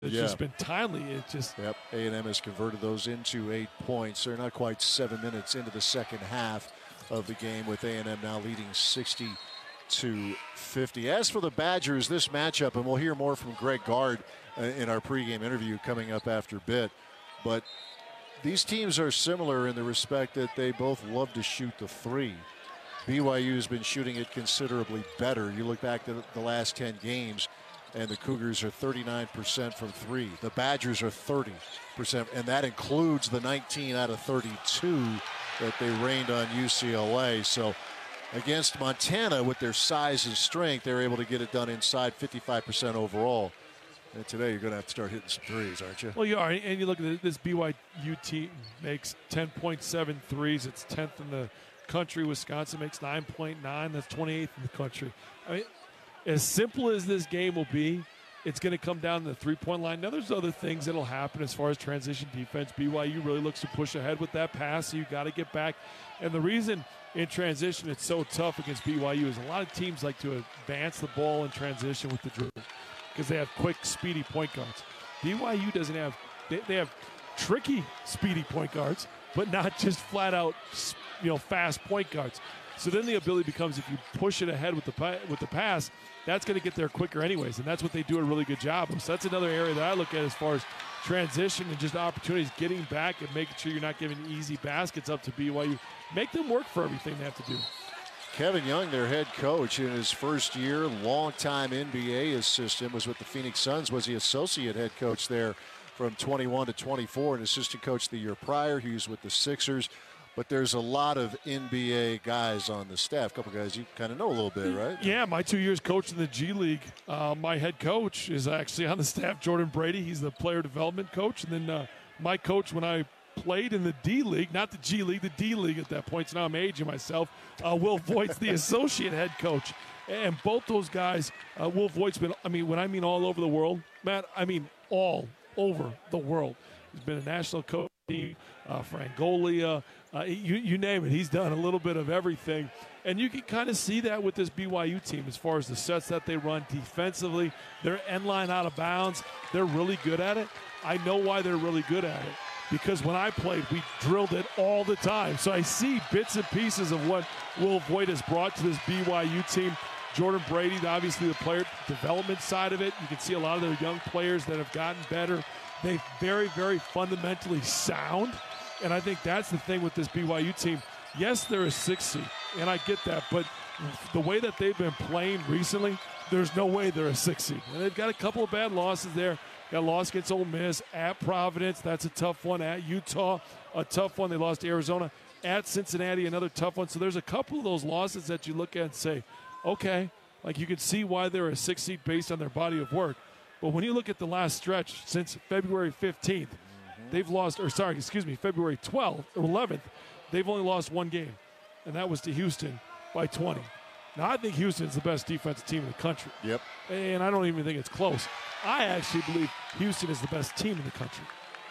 It's just been timely. It just A&M has converted those into 8 points. They're not quite 7 minutes into the second half of the game, with A&M now leading 60-50. As for the Badgers, this matchup, and we'll hear more from Greg Gard in our pregame interview coming up after a bit, but these teams are similar in the respect that they both love to shoot the three. BYU has been shooting it considerably better. You look back to the last 10 games, and the Cougars are 39% from three. The Badgers are 30%, and that includes the 19 out of 32 that they rained on UCLA. So against Montana, with their size and strength, they're able to get it done inside 55% overall. And today you're going to have to start hitting some threes, aren't you? Well, you are, and you look at this BYU team makes 10.7 threes. It's 10th in the country. Wisconsin makes 9.9. That's 28th in the country. I mean, as simple as this game will be, it's going to come down to the three-point line. Now, there's other things that will happen as far as transition defense. BYU really looks to push ahead with that pass, so you got to get back. And the reason in transition it's so tough against BYU is a lot of teams like to advance the ball in transition with the dribble because they have quick, speedy point guards. BYU doesn't have – they have tricky, speedy point guards, but not just flat-out, fast point guards. So then the ability becomes if you push it ahead with the pass, that's going to get there quicker anyways, and that's what they do a really good job of. So that's another area that I look at as far as transition and just opportunities, getting back and making sure you're not giving easy baskets up to BYU. Make them work for everything they have to do. Kevin Young, their head coach, in his first year, longtime NBA assistant, was with the Phoenix Suns, was the associate head coach there from 21 to 24, and assistant coach the year prior. He was with the Sixers. But there's a lot of NBA guys on the staff. A couple guys you kind of know a little bit, right? Yeah, my 2 years coaching the G League, my head coach is actually on the staff, Jordan Brady. He's the player development coach. And then my coach when I played in the D League, not the G League, the D League at that point, so now I'm aging myself, Will Voigt's the associate head coach. And both those guys, Will Voigt's been, when I mean all over the world, Matt, I mean all over the world. He's been a national coach for Angola, you name it. He's done a little bit of everything. And you can kind of see that with this BYU team as far as the sets that they run defensively. Their end line out of bounds, they're really good at it. I know why they're really good at it. Because when I played, we drilled it all the time. So I see bits and pieces of what Will Voigt has brought to this BYU team. Jordan Brady, obviously the player development side of it. You can see a lot of their young players that have gotten better. They're very, very fundamentally sound. And I think that's the thing with this BYU team. Yes, they're a 6 seed, and I get that. But the way that they've been playing recently, there's no way they're a 6 seed. And they've got a couple of bad losses there. Got a loss against Ole Miss, at Providence, that's a tough one. At Utah, a tough one. They lost to Arizona. At Cincinnati, another tough one. So there's a couple of those losses that you look at and say, okay, like you can see why they're a 6 seed based on their body of work. But when you look at the last stretch since February 15th, they've lost, February 12th or 11th, they've only lost one game, and that was to Houston by 20. Now, I think Houston's the best defensive team in the country. Yep. And I don't even think it's close. I actually believe Houston is the best team in the country.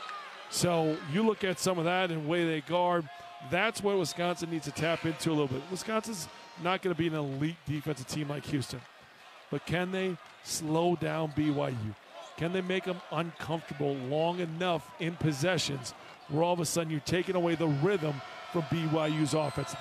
So you look at some of that and the way they guard, that's what Wisconsin needs to tap into a little bit. Wisconsin's not going to be an elite defensive team like Houston. But can they slow down BYU? Can they make them uncomfortable long enough in possessions where all of a sudden you're taking away the rhythm from BYU's offense?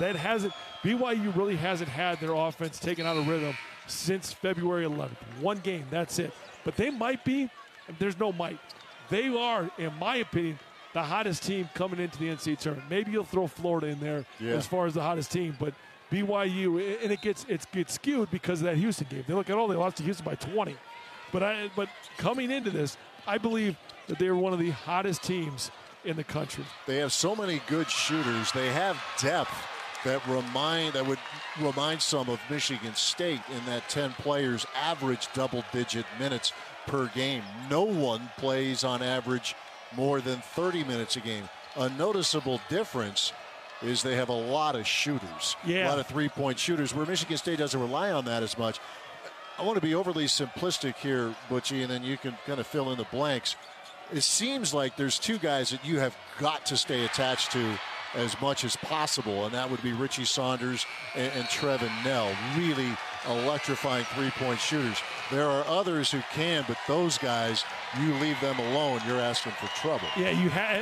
BYU really hasn't had their offense taken out of rhythm since February 11th. One game, that's it. But they might be, there's no might. They are, in my opinion, the hottest team coming into the NCAA tournament. Maybe you'll throw Florida in there as far as the hottest team, but BYU, and it gets skewed because of that Houston game. They look at they lost to Houston by 20. But coming into this, I believe that they were one of the hottest teams in the country. They have so many good shooters. They have depth that would remind some of Michigan State in that 10 players average double-digit minutes per game. No one plays on average more than 30 minutes a game. A noticeable difference is they have a lot of shooters, a lot of three-point shooters, where Michigan State doesn't rely on that as much. I want to be overly simplistic here, Butchie, and then you can kind of fill in the blanks. It seems like there's two guys that you have got to stay attached to as much as possible, and that would be Richie Saunders and Trevin Knell. Really electrifying three-point shooters. There are others who can, but those guys, you leave them alone, you're asking for trouble. Yeah,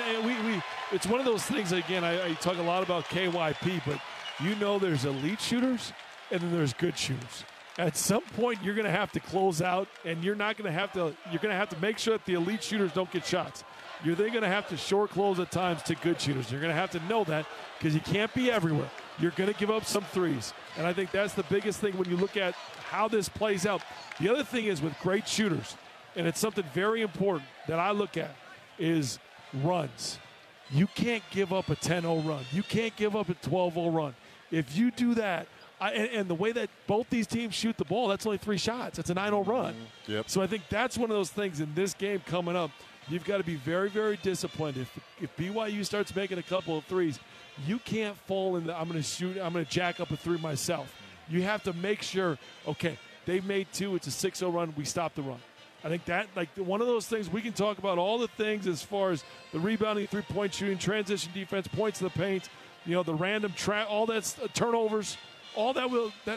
it's one of those things, again, I talk a lot about KYP, but there's elite shooters and then there's good shooters. At some point, you're going to have to close out, and you're going to have to make sure that the elite shooters don't get shots. You're then going to have to short close at times to good shooters. You're going to have to know that because you can't be everywhere. You're going to give up some threes. And I think that's the biggest thing when you look at how this plays out. The other thing is with great shooters, and it's something very important that I look at, is runs. You can't give up a 10-0 run. You can't give up a 12-0 run. If you do that, and the way that both these teams shoot the ball, that's only 3 shots. It's a 9-0 run. Yep. So I think that's one of those things in this game coming up. You've got to be very, very disciplined. If BYU starts making a couple of threes, you can't fall in the I'm going to jack up a 3 myself. You have to make sure, okay, they've made 2, it's a 6-0 run, we stop the run. I think that, one of those things, we can talk about all the things as far as the rebounding, three-point shooting, transition defense, points to the paint, the random all that's turnovers, all that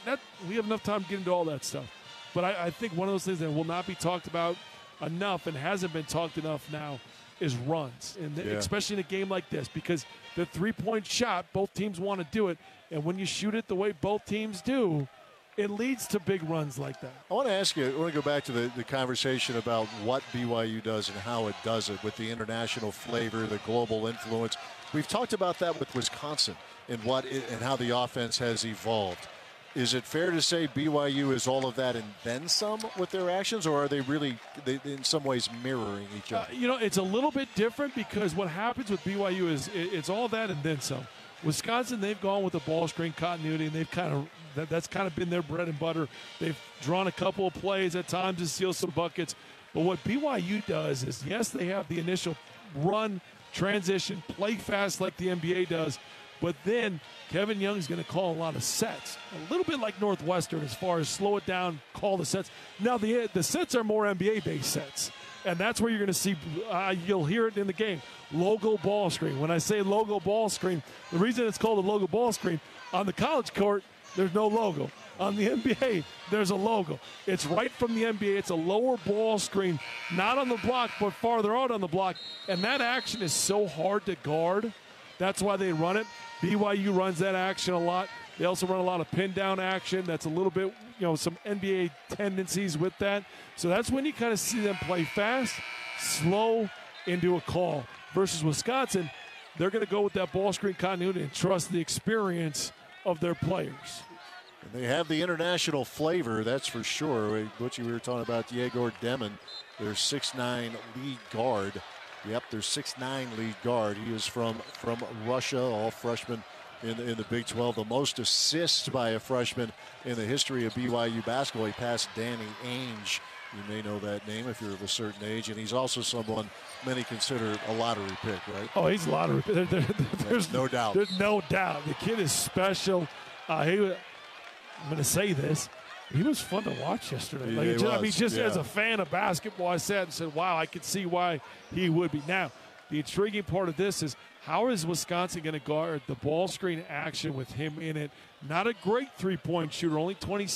we have enough time to get into all that stuff. But I think one of those things that will not be talked about enough and hasn't been talked enough now is runs, and especially in a game like this, because the three-point shot, both teams want to do it, and when you shoot it the way both teams do, it leads to big runs like that. I want to ask you, I want to go back to the conversation about what BYU does and how it does it with the international flavor, the global influence. We've talked about that with Wisconsin and how the offense has evolved. Is it fair to say BYU is all of that and then some with their actions, or are they really, in some ways, mirroring each other? It's a little bit different because what happens with BYU is it's all that and then some. Wisconsin, they've gone with the ball screen continuity, and they've that's kind of been their bread and butter. They've drawn a couple of plays at times to steal some buckets. But what BYU does is, yes, they have the initial run, transition, play fast like the NBA does, but then Kevin Young's going to call a lot of sets, a little bit like Northwestern as far as slow it down, call the sets. Now, the sets are more NBA-based sets, and that's where you're going to see, you'll hear it in the game, logo ball screen. When I say logo ball screen, the reason it's called a logo ball screen, on the college court, there's no logo. On the NBA, there's a logo. It's right from the NBA. It's a lower ball screen, not on the block, but farther out on the block, and that action is so hard to guard. That's why they run it. BYU runs that action a lot. They also run a lot of pin down action. That's a little bit, some NBA tendencies with that. So that's when you kind of see them play fast, slow, into a call. Versus Wisconsin, they're going to go with that ball screen continuity and trust the experience of their players. And they have the international flavor, that's for sure. Butchie, we were talking about Diego Demon, their 6'9" lead guard. Yep, their 6'9" lead guard. He is from Russia, all freshman in the Big 12. The most assists by a freshman in the history of BYU basketball. He passed Danny Ainge. You may know that name if you're of a certain age. And he's also someone many consider a lottery pick, right? Oh, he's a lottery pick. There's no doubt. There's no doubt. The kid is special. I'm going to say this. He was fun to watch yesterday. As a fan of basketball, I sat and said, wow, I could see why he would be. Now, the intriguing part of this is how is Wisconsin going to guard the ball screen action with him in it? Not a great three-point shooter, only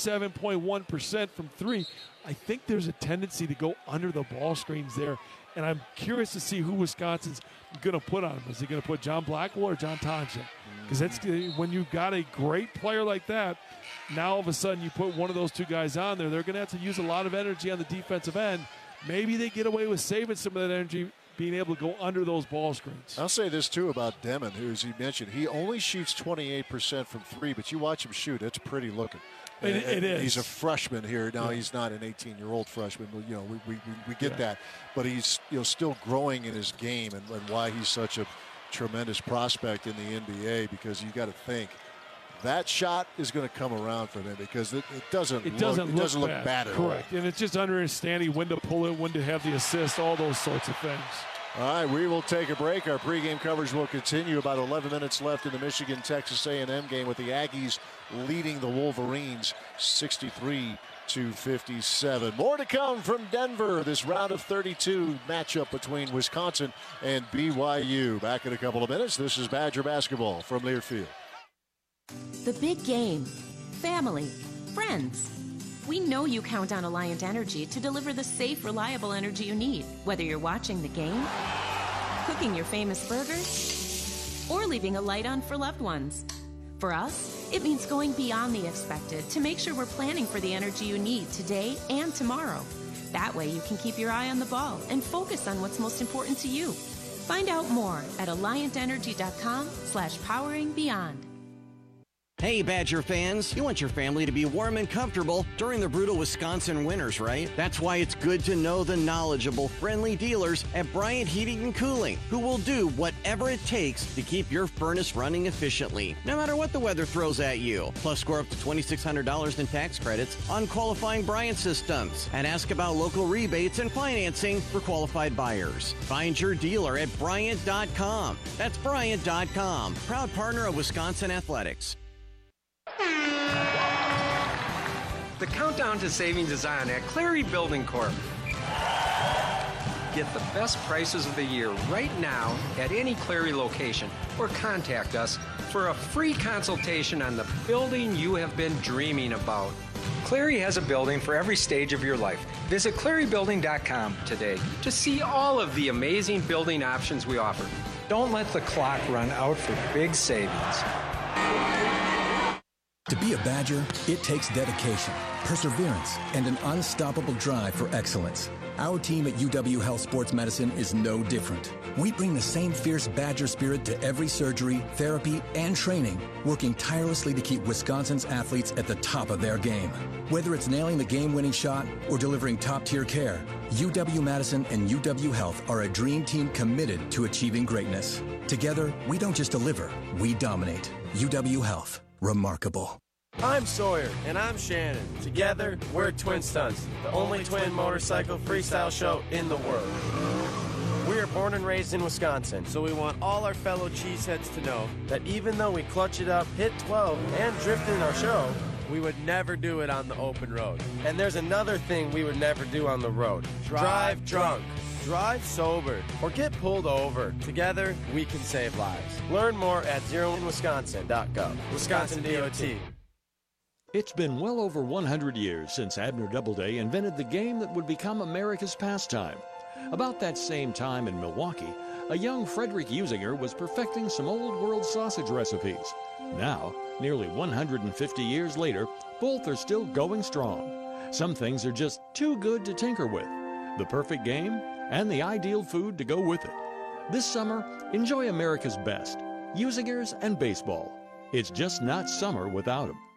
27.1% from three. I think there's a tendency to go under the ball screens there, and I'm curious to see who Wisconsin's going to put on him. Is he going to put John Blackwell or John Thompson? Because that's when you've got a great player like that, now all of a sudden you put one of those two guys on there, they're going to have to use a lot of energy on the defensive end. Maybe they get away with saving some of that energy, being able to go under those ball screens. I'll say this, too, about Demon, who, as you mentioned, he only shoots 28% from three, but you watch him shoot, it's pretty looking. It is. He's a freshman here. Now, he's not an 18-year-old freshman. We get that. But he's still growing in his game and why he's such a tremendous prospect in the NBA, because you got to think that shot is going to come around for them because it doesn't look bad at all. Correct. And it's just understanding when to pull it, when to have the assist, all those sorts of things. All right, we will take a break. Our pregame coverage will continue. About 11 minutes left in the Michigan-Texas A&M game with the Aggies leading the Wolverines 63-57. More to come from Denver. This round of 32 matchup between Wisconsin and BYU. Back in a couple of minutes. This is Badger Basketball from Learfield. The big game, family, friends, We know you count on Alliant Energy to deliver the safe, reliable energy you need, whether you're watching the game, cooking your famous burgers, or leaving a light on for loved ones. For us, it means going beyond the expected to make sure we're planning for the energy you need today and tomorrow. That way you can keep your eye on the ball and focus on what's most important to you. Find out more at alliantenergy.com/poweringbeyond. Hey, Badger fans, you want your family to be warm and comfortable during the brutal Wisconsin winters, right? That's why it's good to know the knowledgeable, friendly dealers at Bryant Heating and Cooling, who will do whatever it takes to keep your furnace running efficiently, no matter what the weather throws at you. Plus, score up to $2,600 in tax credits on qualifying Bryant systems, and ask about local rebates and financing for qualified buyers. Find your dealer at Bryant.com. That's Bryant.com, proud partner of Wisconsin Athletics. The countdown to savings is on at Clary Building Corp. Get the best prices of the year right now at any Clary location, or contact us for a free consultation on the building you have been dreaming about. Clary has a building for every stage of your life. Visit clarybuilding.com today to see all of the amazing building options we offer. Don't let the clock run out for big savings. To be a Badger, it takes dedication, perseverance, and an unstoppable drive for excellence. Our team at UW Health Sports Medicine is no different. We bring the same fierce Badger spirit to every surgery, therapy, and training, working tirelessly to keep Wisconsin's athletes at the top of their game. Whether it's nailing the game-winning shot or delivering top-tier care, UW-Madison and UW Health are a dream team committed to achieving greatness. Together, we don't just deliver, we dominate. UW Health. Remarkable. I'm Sawyer. And I'm Shannon. Together, we're Twin Stunts, the only twin motorcycle freestyle show in the world. We are born and raised in Wisconsin, so we want all our fellow cheeseheads to know that even though we clutch it up, hit 12, and drift in our show, we would never do it on the open road. And there's another thing we would never do on the road. Drive drunk. Drive sober, or get pulled over. Together, we can save lives. Learn more at zeroinwisconsin.gov. Wisconsin DOT. It's been well over 100 years since Abner Doubleday invented the game that would become America's pastime. About that same time in Milwaukee, a young Frederick Usinger was perfecting some old world sausage recipes. Now, nearly 150 years later, both are still going strong. Some things are just too good to tinker with. The perfect game and the ideal food to go with it. This summer, enjoy America's best, Usingers and baseball. It's just not summer without them.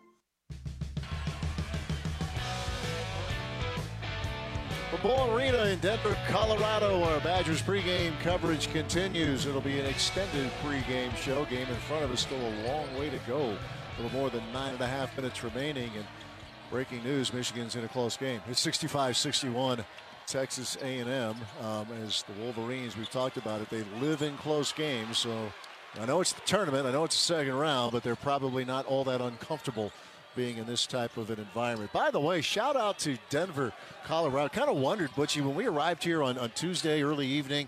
From Ball Arena in Denver, Colorado, our Badgers pregame coverage continues. It'll be an extended pregame show. Game in front of us, still a long way to go. A little more than 9.5 minutes remaining. And breaking news, Michigan's in a close game. It's 65-61. Texas A&M, as the Wolverines, we've talked about it, they live in close games. So I know it's the tournament, I know it's the second round, but they're probably not all that uncomfortable being in this type of an environment. By the way, shout out to Denver, Colorado. Kind of wondered, Butchie, when we arrived here on Tuesday early evening,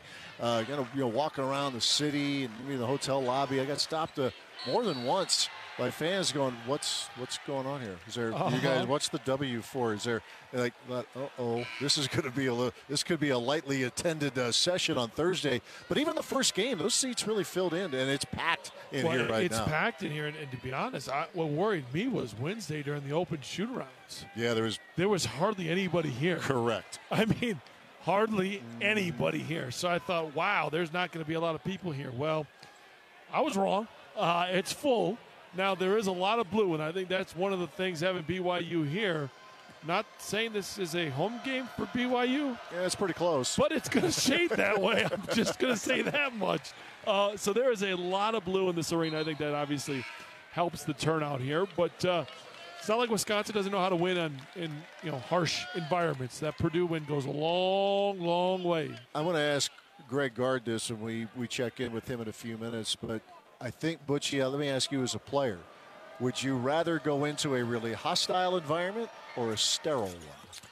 walking around the city and the hotel lobby, I got stopped more than once by fans going, what's going on here? Is there, you guys, what's the W for? Is there, like, this is going to be this could be a lightly attended session on Thursday. But even the first game, those seats really filled in, and it's packed in here right now. It's packed in here, and to be honest, what worried me was Wednesday during the open shoot-arounds. Yeah, there was hardly anybody here. Correct. I mean, hardly anybody here. So I thought, wow, there's not going to be a lot of people here. Well, I was wrong. It's full. Now, there is a lot of blue, and I think that's one of the things having BYU here. Not saying this is a home game for BYU. Yeah, it's pretty close. But it's going to shade that way. I'm just going to say that much. So there is a lot of blue in this arena. I think that obviously helps the turnout here. But it's not like Wisconsin doesn't know how to win in harsh environments. That Purdue win goes a long, long way. I want to ask Greg Gard this, and we check in with him in a few minutes, but I think, Butchie, let me ask you as a player, would you rather go into a really hostile environment or a sterile one?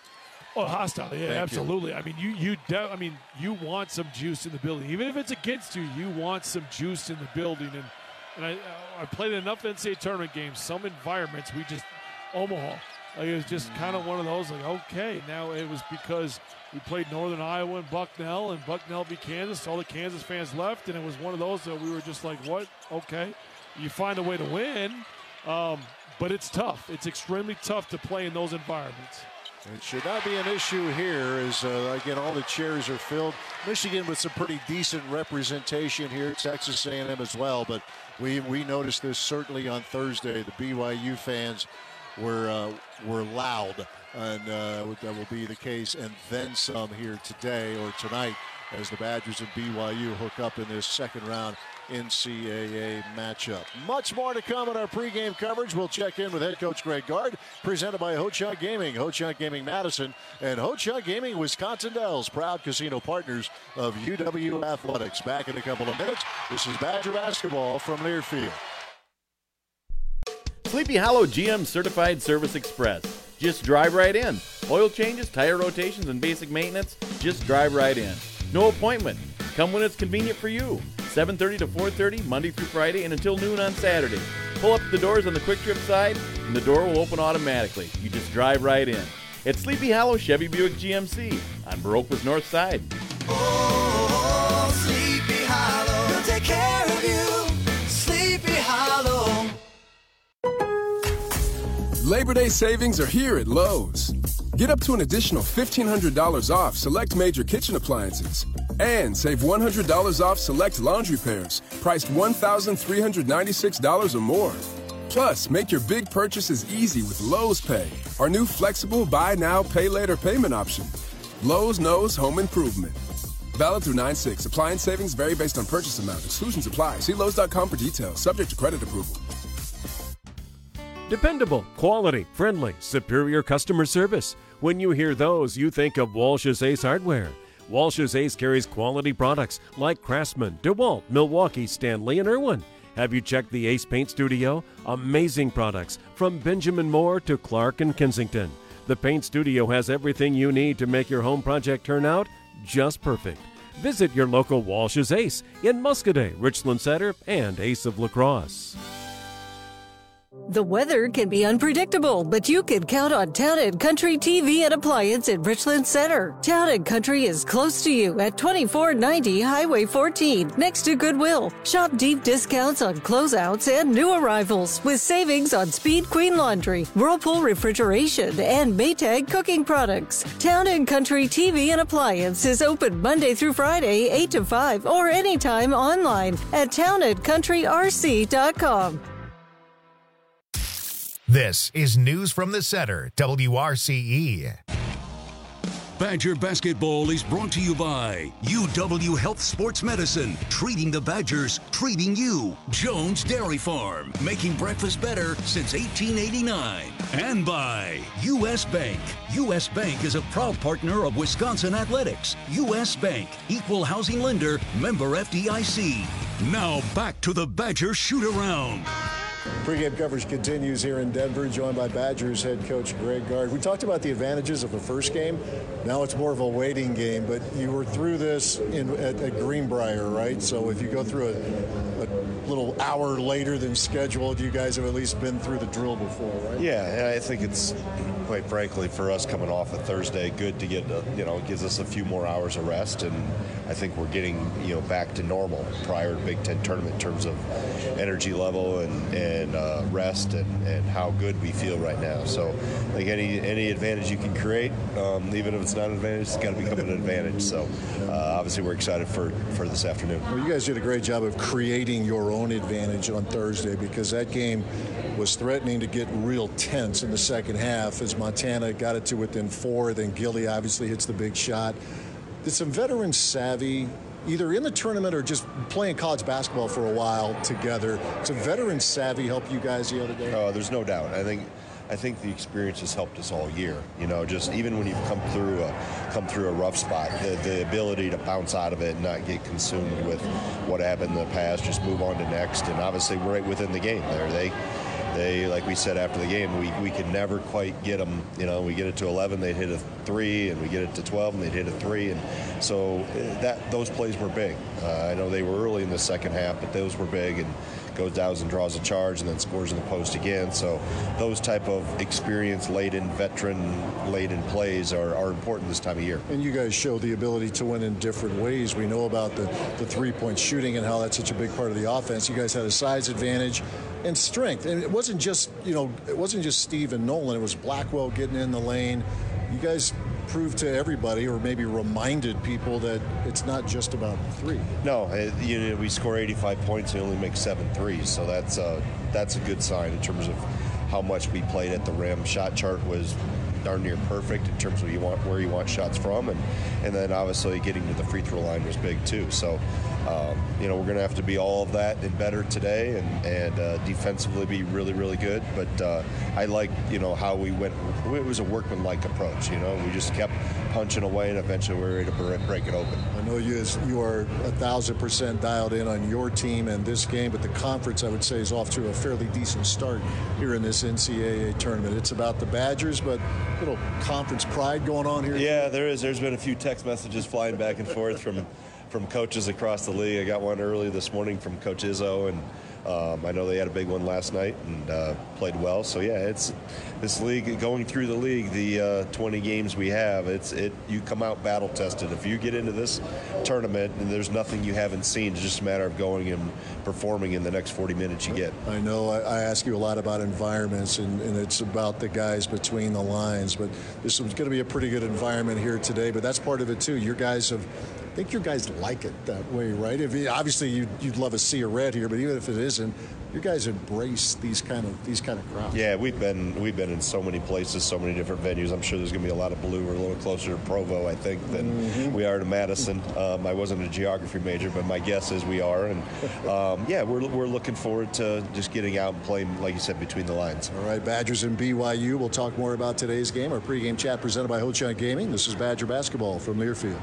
Oh, hostile, yeah, Thank absolutely. You. You want some juice in the building. Even if it's against you, you want some juice in the building. And I played enough NCAA tournament games, some environments, Omaha, Like, it was just kind of one of those, like, okay. Now it was because we played Northern Iowa and Bucknell beat Kansas. All the Kansas fans left, and it was one of those that we were just like, what? Okay. You find a way to win, but it's tough. It's extremely tough to play in those environments. It should not be an issue here as, again, all the chairs are filled. Michigan with some pretty decent representation here. Texas A&M as well, but we noticed this certainly on Thursday. The BYU fans were loud, and that will be the case, and then some here today or tonight as the Badgers and BYU hook up in this second round NCAA matchup. Much more to come in our pregame coverage. We'll check in with head coach Greg Gard, presented by Ho-Chunk Gaming, Ho-Chunk Gaming Madison, and Ho-Chunk Gaming Wisconsin Dells, proud casino partners of UW Athletics. Back in a couple of minutes. This is Badger basketball from Learfield. Sleepy Hollow GM Certified Service Express. Just drive right in. Oil changes, tire rotations, and basic maintenance, just drive right in. No appointment. Come when it's convenient for you. 7:30 to 4:30, Monday through Friday, and until noon on Saturday. Pull up the doors on the Quick Trip side, and the door will open automatically. You just drive right in. It's Sleepy Hollow Chevy Buick GMC on Baroqua's North Side. Oh, Sleepy Hollow, we'll take care of you. Sleepy Hollow. Labor Day savings are here at Lowe's. Get up to an additional $1,500 off select major kitchen appliances. And save $100 off select laundry pairs, priced $1,396 or more. Plus, make your big purchases easy with Lowe's Pay, our new flexible buy now, pay later payment option. Lowe's knows home improvement. Valid through 9/6. Appliance savings vary based on purchase amount. Exclusions apply. See Lowe's.com for details. Subject to credit approval. Dependable, quality, friendly, superior customer service. When you hear those, you think of Walsh's Ace Hardware. Walsh's Ace carries quality products like Craftsman, DeWalt, Milwaukee, Stanley, and Irwin. Have you checked the Ace Paint Studio? Amazing products from Benjamin Moore to Clark and Kensington. The Paint Studio has everything you need to make your home project turn out just perfect. Visit your local Walsh's Ace in Muscadet, Richland Center, and Ace of La Crosse. The weather can be unpredictable, but you can count on Town & Country TV and Appliance in Richland Center. Town & Country is close to you at 2490 Highway 14, next to Goodwill. Shop deep discounts on closeouts and new arrivals with savings on Speed Queen Laundry, Whirlpool Refrigeration, and Maytag cooking products. Town & Country TV and Appliance is open Monday through Friday, 8 to 5, or anytime online at townandcountryrc.com. This is News from the Center, WRCE. Badger basketball is brought to you by UW Health Sports Medicine, treating the Badgers, treating you. Jones Dairy Farm, making breakfast better since 1889. And by U.S. Bank. U.S. Bank is a proud partner of Wisconsin Athletics. U.S. Bank, equal housing lender, member FDIC. Now back to the Badger shoot-around. Pre-game coverage continues here in Denver, joined by Badgers head coach Greg Gard. We talked about the advantages of the first game. Now it's more of a waiting game, but you were through this at Greenbrier, right? So if you go through a little hour later than scheduled, you guys have at least been through the drill before, right? Yeah, I think it's, quite frankly, for us coming off a Thursday, good to get, gives us a few more hours of rest, and I think we're getting, back to normal prior to Big Ten tournament in terms of energy level and rest and how good we feel right now. So I think any advantage you can create, even if it's not an advantage, it's got to become an advantage. So obviously we're excited for this afternoon. Well, you guys did a great job of creating your own advantage on Thursday, because that game was threatening to get real tense in the second half as Montana got it to within 4. Then Gilly obviously hits the big shot. Did some veteran savvy, either in the tournament or just playing college basketball for a while together, some veteran savvy help you guys the other day? Oh, there's no doubt. I think the experience has helped us all year. Just even when you've come through a rough spot, the ability to bounce out of it and not get consumed with what happened in the past, just move on to next. And obviously we're right within the game there. They like we said after the game, we could never quite get them. We get it to 11, they'd hit a 3, and we get it to 12, and they'd hit a 3, and so those plays were big. I know they were early in the second half, but those were big, and goes down and draws a charge and then scores in the post again. So those type of experience-laden, veteran-laden plays are important this time of year. And you guys show the ability to win in different ways. We know about the three-point shooting and how that's such a big part of the offense. You guys had a size advantage and strength. And it wasn't just, Steve and Nolan. It was Blackwell getting in the lane. You guys proved to everybody, or maybe reminded people, that it's not just about three. No, we score 85 points and only make 7 threes, so that's a good sign in terms of how much we played at the rim. Shot chart was darn near perfect in terms of where you want shots from, and then obviously getting to the free throw line was big too. So we're going to have to be all of that and better today, and defensively be really, really good. But I like how we went. It was a workmanlike approach. We just kept punching away, and eventually we were able to break it open. I know you are 1,000% dialed in on your team and this game, but the conference, I would say, is off to a fairly decent start here in this NCAA tournament. It's about the Badgers, but a little conference pride going on here. Yeah, there is. There's been a few text messages flying back and forth from coaches across the league. I got one early this morning from Coach Izzo, and I know they had a big one last night and played well. So yeah, it's this league, going through the league, the 20 games we have, you come out battle tested. If you get into this tournament and there's nothing you haven't seen, it's just a matter of going and performing in the next 40 minutes you get. I know I ask you a lot about environments, and it's about the guys between the lines, but this was going to be a pretty good environment here today, but that's part of it too. I think your guys like it that way, right? Obviously, you'd love to see a red here, but even if it isn't, you guys embrace these kind of crowds. Yeah, we've been in so many places, so many different venues. I'm sure there's going to be a lot of blue. We're a little closer to Provo, I think, than we are to Madison. I wasn't a geography major, but my guess is we are. And we're looking forward to just getting out and playing, like you said, between the lines. All right, Badgers and BYU. We'll talk more about today's game. Our pregame chat presented by Ho-Chunk Gaming. This is Badger basketball from Learfield.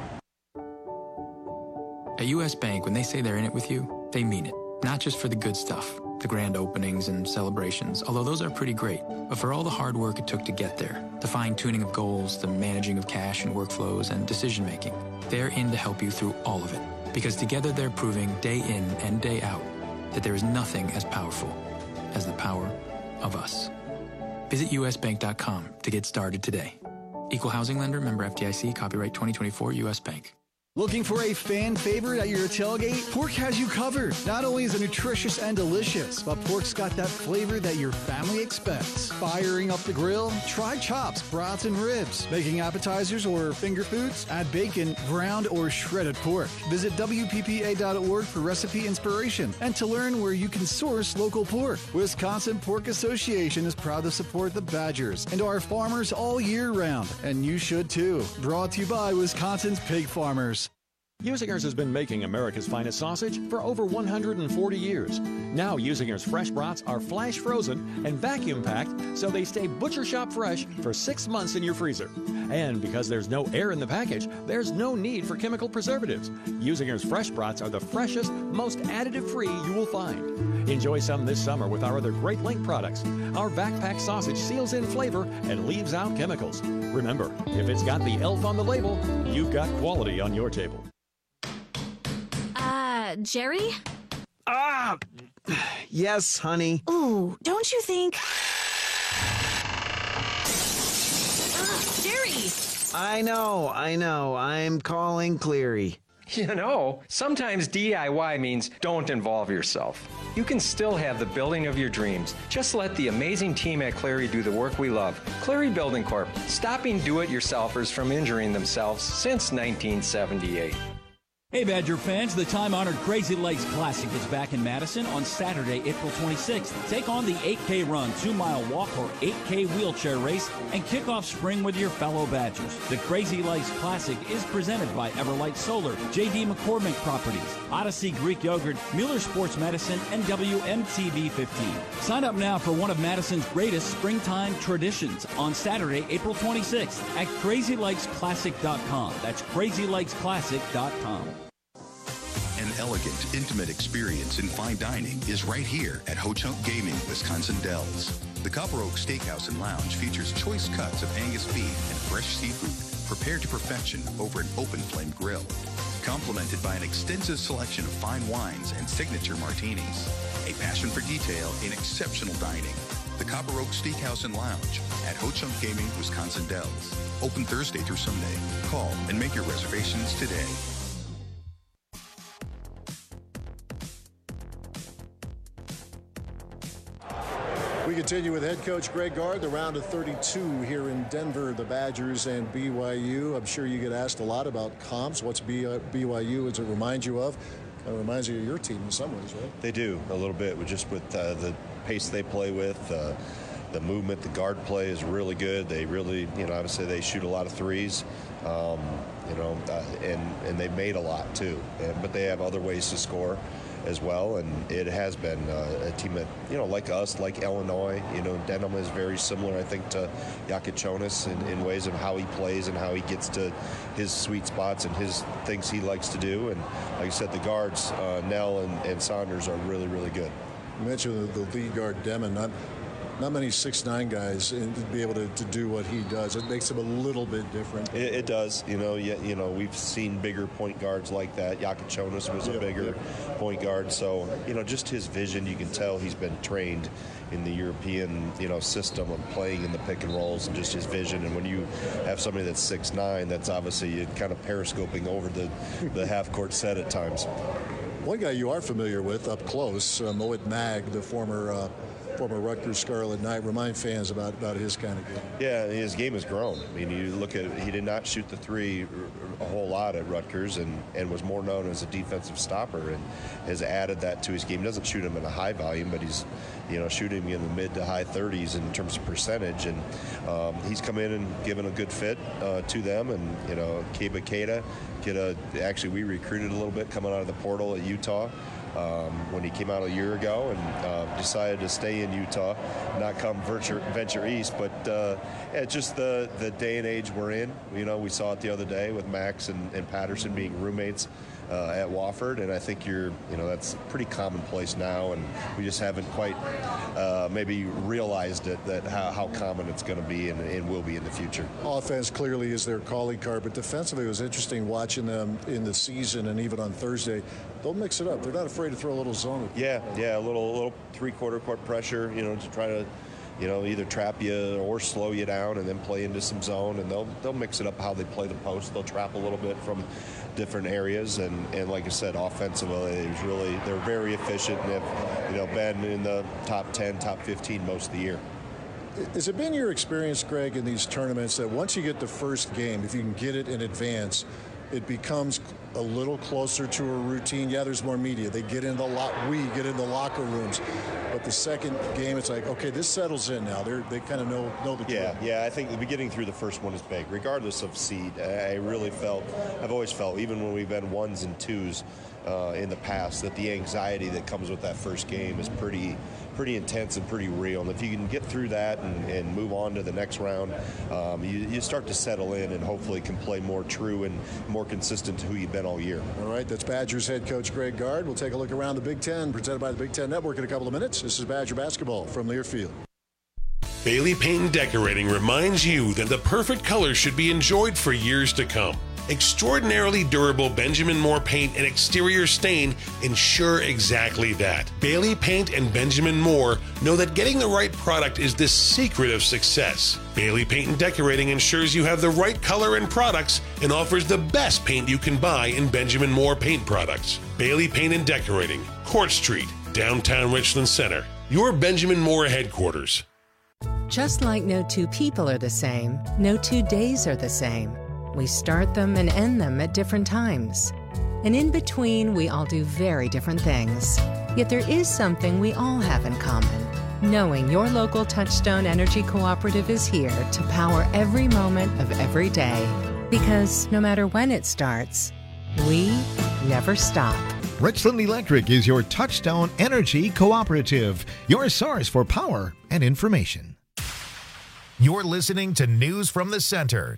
At U.S. Bank, when they say they're in it with you, they mean it. Not just for the good stuff, the grand openings and celebrations, although those are pretty great, but for all the hard work it took to get there, the fine-tuning of goals, the managing of cash and workflows, and decision-making. They're in to help you through all of it, because together they're proving day in and day out that there is nothing as powerful as the power of us. Visit usbank.com to get started today. Equal housing lender, member FDIC, copyright 2024, U.S. Bank. Looking for a fan favorite at your tailgate? Pork has you covered. Not only is it nutritious and delicious, but pork's got that flavor that your family expects. Firing up the grill? Try chops, brats, and ribs. Making appetizers or finger foods? Add bacon, ground, or shredded pork. Visit WPPA.org for recipe inspiration and to learn where you can source local pork. Wisconsin Pork Association is proud to support the Badgers and our farmers all year round, and you should too. Brought to you by Wisconsin's Pig Farmers. Usinger's has been making America's finest sausage for over 140 years. Now Usinger's fresh brats are flash frozen and vacuum packed so they stay butcher shop fresh for 6 months in your freezer. And because there's no air in the package, there's no need for chemical preservatives. Usinger's fresh brats are the freshest, most additive-free you will find. Enjoy some this summer with our other Great Link products. Our vac-packed sausage seals in flavor and leaves out chemicals. Remember, if it's got the elf on the label, you've got quality on your table. Jerry? Yes, honey. Ooh, don't you think... Jerry! I know. I'm calling Cleary. Sometimes DIY means don't involve yourself. You can still have the building of your dreams. Just let the amazing team at Cleary do the work we love. Cleary Building Corp., stopping do-it-yourselfers from injuring themselves since 1978. Hey Badger fans, the time-honored Crazy Legs Classic is back in Madison on Saturday, April 26th. Take on the 8K run, 2-mile walk, or 8K wheelchair race and kick off spring with your fellow Badgers. The Crazy Legs Classic is presented by Everlight Solar, J.D. McCormick Properties, Odyssey Greek Yogurt, Mueller Sports Medicine, and WMTV 15. Sign up now for one of Madison's greatest springtime traditions on Saturday, April 26th at crazylegsclassic.com. That's crazylegsclassic.com. An elegant, intimate experience in fine dining is right here at Ho-Chunk Gaming, Wisconsin Dells. The Copper Oak Steakhouse and Lounge features choice cuts of Angus beef and fresh seafood prepared to perfection over an open flame grill. complemented by an extensive selection of fine wines and signature martinis. A passion for detail in exceptional dining. The Copper Oak Steakhouse and Lounge at Ho Chunk Gaming, Wisconsin Dells. Open Thursday through Sunday. Call and make your reservations today. We continue with head coach Greg Gard, the round of 32 here in Denver, the Badgers and BYU. I'm sure you get asked a lot about comps. What's BYU? Does it remind you of? It reminds you of your team in some ways, right? They do, a little bit, with the pace they play with. The movement, the guard play is really good. They really, obviously they shoot a lot of threes, and they've made a lot too. But they have other ways to score as well, and it has been a team that, like us, like Illinois, Denham is very similar, I think, to Yakichonis in ways of how he plays and how he gets to his sweet spots and his things he likes to do. And like I said, the guards, Nell and Saunders, are really, really good. You mentioned the lead guard, Demon. Not many 6'9" guys to be able to do what he does. It makes him a little bit different. It does. We've seen bigger point guards like that. Yakichonis was a bigger point guard. So, just his vision, you can tell he's been trained in the European, system of playing in the pick and rolls, and just his vision. And when you have somebody that's 6'9", that's obviously kind of periscoping over the half-court set at times. One guy you are familiar with up close, Moet Mag, the former Rutgers Scarlet Knight. Remind fans about his kind of game. Yeah, his game has grown. I mean, you look at, he did not shoot the three a whole lot at Rutgers, and was more known as a defensive stopper, and has added that to his game. He doesn't shoot him in a high volume, but he's shooting in the mid to high 30s in terms of percentage, and he's come in and given a good fit to them. And Keba Keita, actually we recruited a little bit coming out of the portal at Utah. When he came out a year ago and decided to stay in Utah, not come venture east. But it's just the day and age we're in. We saw it the other day with Max and Patterson being roommates at Wofford, and I think that's pretty commonplace now, and we just haven't quite maybe realized it, that how common it's going to be and will be in the future. Offense clearly is their calling card, but defensively it was interesting watching them in the season, and even on Thursday. They'll mix it up. They're not afraid to throw a little zone. Yeah, a little three-quarter court pressure, to try to, either trap you or slow you down and then play into some zone, and they'll mix it up how they play the post. They'll trap a little bit from different areas, and like I said, offensively, they're very efficient, and have been in the top 10, top 15 most of the year. Has it been your experience, Greg, in these tournaments that once you get the first game, if you can get it in advance, it becomes a little closer to a routine? Yeah, there's more media. They get in we get in the locker rooms. But the second game, it's like, okay, this settles in now. They kind of know the drill. Yeah, I think getting through the first one is big, regardless of seed. I've always felt, even when we've been 1s and 2s in the past, that the anxiety that comes with that first game is pretty intense and pretty real. And if you can get through that and move on to the next round, you start to settle in and hopefully can play more true and more consistent to who you've been all year. All right, that's Badgers head coach Greg Gard. We'll take a look around the Big Ten, presented by the Big Ten Network, in a couple of minutes. This is Badger basketball from Learfield. Bailey Paint and Decorating reminds you that the perfect color should be enjoyed for years to come. Extraordinarily durable Benjamin Moore paint and exterior stain ensure exactly that. Bailey Paint and Benjamin Moore know that getting the right product is the secret of success. Bailey Paint and Decorating ensures you have the right color and products and offers the best paint you can buy in Benjamin Moore paint products. Bailey Paint and Decorating, Court Street, downtown Richland Center. Your Benjamin Moore headquarters. Just like no two people are the same, no 2 days are the same. We start them and end them at different times. And in between, we all do very different things. Yet there is something we all have in common. Knowing your local Touchstone Energy Cooperative is here to power every moment of every day. Because no matter when it starts, we never stop. Richland Electric is your Touchstone Energy Cooperative, your source for power and information. You're listening to News from the Center,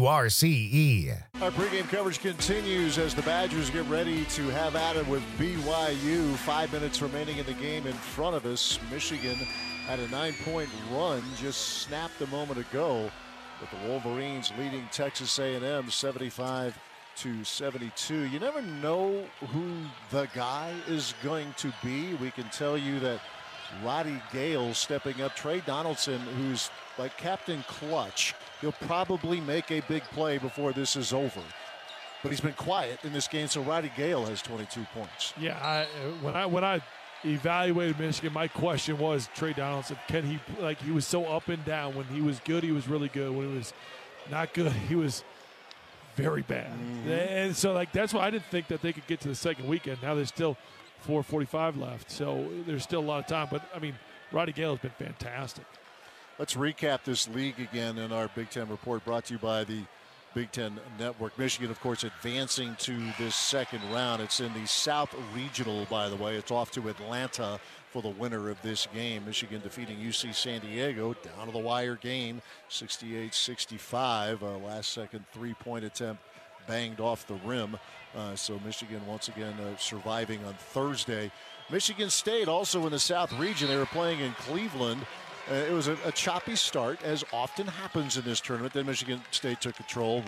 WRCE. Our pregame coverage continues as the Badgers get ready to have at it with BYU. 5 minutes remaining in the game in front of us. Michigan had a 9-point run just snapped a moment ago, with the Wolverines leading Texas A&M 75-56. to 72. You never know who the guy is going to be. We can tell you that Roddy Gale stepping up. Trey Donaldson, who's like Captain Clutch, he'll probably make a big play before this is over. But he's been quiet in this game, so Roddy Gale has 22 points. Yeah, when I evaluated Michigan, my question was Trey Donaldson. Can he, like, he was so up and down. When he was good, he was really good. When he was not good, he was very bad. And so, like, that's why I didn't think that they could get to the second weekend. Now there's still 4:45 left, so there's still a lot of time. But, I mean, Roddy Gale has been fantastic. Let's recap this league again in our Big Ten report, brought to you by the Big Ten Network. Michigan, of course, advancing to this second round. It's in the South Regional, by the way. It's off to Atlanta for the winner of this game. Michigan defeating UC San Diego, down to the wire game, 68-65. Last-second three-point attempt banged off the rim. So Michigan once again surviving on Thursday. Michigan State also in the South Region. They were playing in Cleveland. It was a choppy start, as often happens in this tournament. Then Michigan State took control,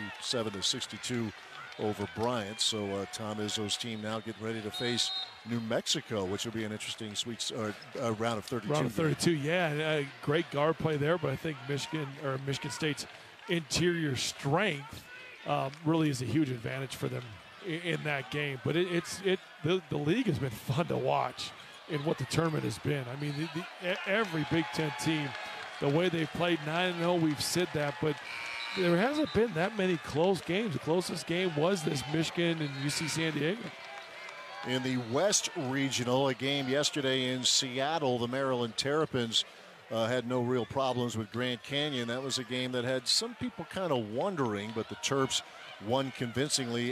187-62 over Bryant. So Tom Izzo's team now getting ready to face New Mexico, which will be an interesting round of 32. Round of 32, yeah. Great guard play there, but I think Michigan State's interior strength really is a huge advantage for them in that game. But the league has been fun to watch in what the tournament has been. I mean, every Big Ten team, the way they've played, and I know we've said that, but there hasn't been that many close games. The closest game was this Michigan and UC San Diego. In the West Regional, a game yesterday in Seattle, the Maryland Terrapins had no real problems with Grand Canyon. That was a game that had some people kind of wondering, but the Terps won convincingly,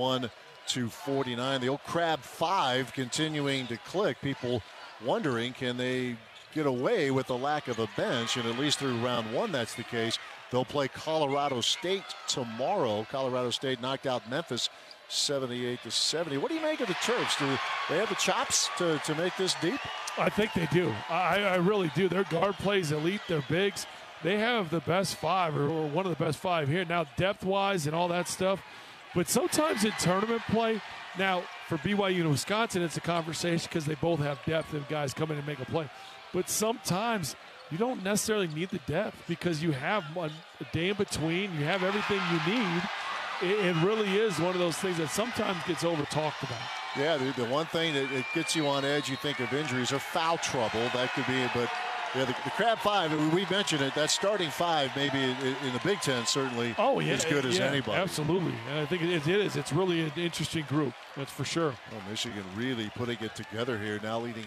81-49. The old Crab 5 continuing to click. People wondering, can they get away with the lack of a bench? And at least through round one, that's the case. They'll play Colorado State tomorrow. Colorado State knocked out Memphis 78-70. What do you make of the Terps? Do they have the chops to make this deep? I think they do. I really do. Their guard plays elite. Their bigs. They have the best five, or one of the best five here. Now, depth-wise and all that stuff. But sometimes in tournament play, now for BYU and Wisconsin, it's a conversation because they both have depth and guys come in and make a play. But sometimes you don't necessarily need the depth because you have a day in between. You have everything you need. It really is one of those things that sometimes gets over-talked about. Yeah, the one thing that it gets you on edge, you think of injuries or foul trouble. That could be it, but yeah, the Crab 5, we mentioned it, that starting 5 maybe in the Big Ten certainly as good as anybody. Absolutely. And I think it is. It's really an interesting group. That's for sure. Well, Michigan really putting it together here, now leading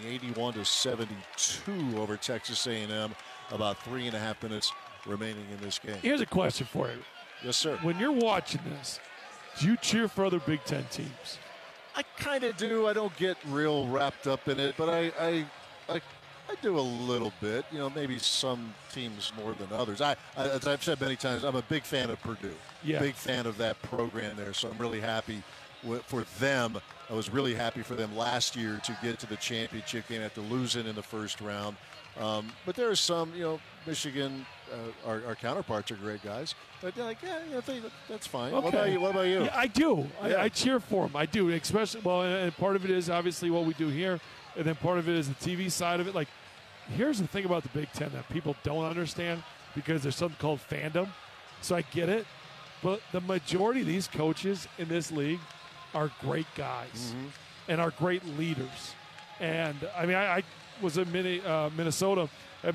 81-72 over Texas A&M. About 3.5 minutes remaining in this game. Here's a question for you. Yes, sir. When you're watching this, do you cheer for other Big Ten teams? I kind of do. I don't get real wrapped up in it, but I do a little bit. You know, maybe some teams more than others. As I've said many times, I'm a big fan of Purdue. Yeah. Big fan of that program there, so I'm really happy for them. I was really happy for them last year to get to the championship game after losing in the first round. But there are some, Michigan, our counterparts are great guys. But they're like, that's fine. Okay. What about you? Yeah, I do. Yeah. I cheer for them. I do, especially, and part of it is obviously what we do here, and then part of it is the TV side of it. Like, here's the thing about the Big Ten that people don't understand because there's something called fandom. So I get it. But the majority of these coaches in this league are great guys and are great leaders. And, I mean, I was in Minnesota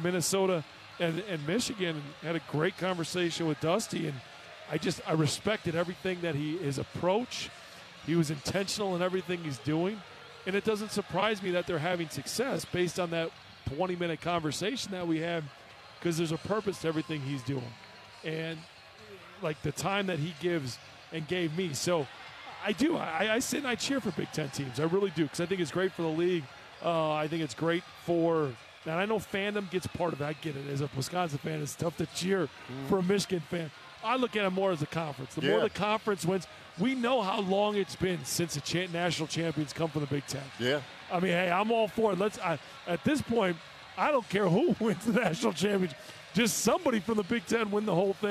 and Michigan and had a great conversation with Dusty, and I respected everything that his approach. He was intentional in everything he's doing, and it doesn't surprise me that they're having success based on that 20-minute conversation that we had, because there's a purpose to everything he's doing, and like the time that he gives and gave me. So I do. I sit and I cheer for Big Ten teams. I really do, because I think it's great for the league. I think it's great for. And I know fandom gets part of it. I get it. As a Wisconsin fan, it's tough to cheer for a Michigan fan. I look at it more as a conference. The more the conference wins, we know how long it's been since the national champions come from the Big Ten. Yeah. I mean, hey, I'm all for it. At this point, I don't care who wins the national championship. Just somebody from the Big Ten win the whole thing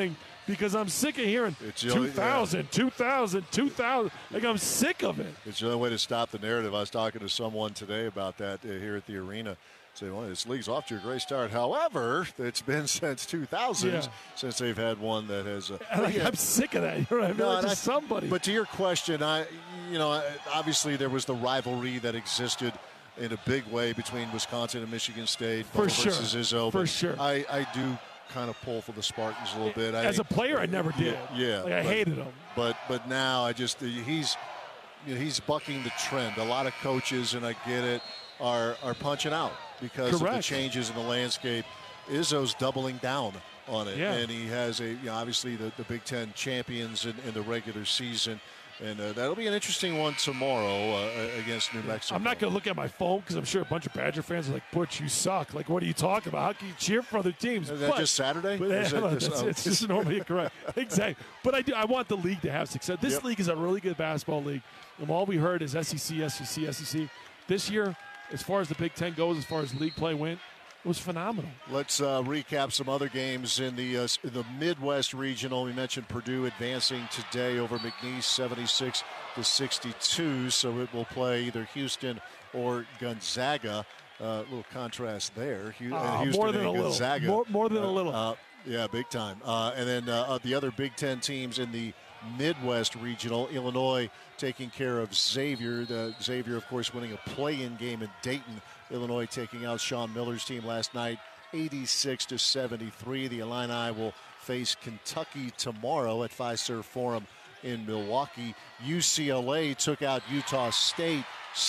because I'm sick of hearing 2000, 2000, 2000. Like, I'm sick of it. It's the only way to stop the narrative. I was talking to someone today about that here at the arena. Say, well, this league's off to a great start. However, it's been since 2000 since they've had one that has. I'm sick of that. You know what I mean? Like, just somebody. But to your question, obviously there was the rivalry that existed in a big way between Wisconsin and Michigan State versus Izzo. For sure. I do kind of pull for the Spartans a little bit. As a player, I never did. Yeah, I hated him. But now I just he's bucking the trend. A lot of coaches, and I get it, are punching out because of the changes in the landscape. Izzo's doubling down on it, and he has obviously the Big Ten champions in the regular season. And that'll be an interesting one tomorrow against New Mexico. I'm not going to look at my phone because I'm sure a bunch of Badger fans are like, Butch, you suck. Like, what are you talking about? How can you cheer for other teams? Is that just Saturday? It's just normally correct. Exactly. But I want the league to have success. This league is a really good basketball league. And all we heard is SEC. This year, as far as the Big Ten goes, as far as league play went, it was phenomenal. Let's recap some other games in the Midwest Regional. We mentioned Purdue advancing today over McNeese 76-62, so it will play either Houston or Gonzaga. A little contrast there. Houston more than and Gonzaga. More than a little. Yeah, big time. And then the other Big Ten teams in the Midwest Regional, Illinois taking care of Xavier. Xavier, of course, winning a play-in game in Dayton. Illinois taking out Sean Miller's team last night, 86-73. The Illini will face Kentucky tomorrow at Fiserv Forum in Milwaukee. UCLA took out Utah State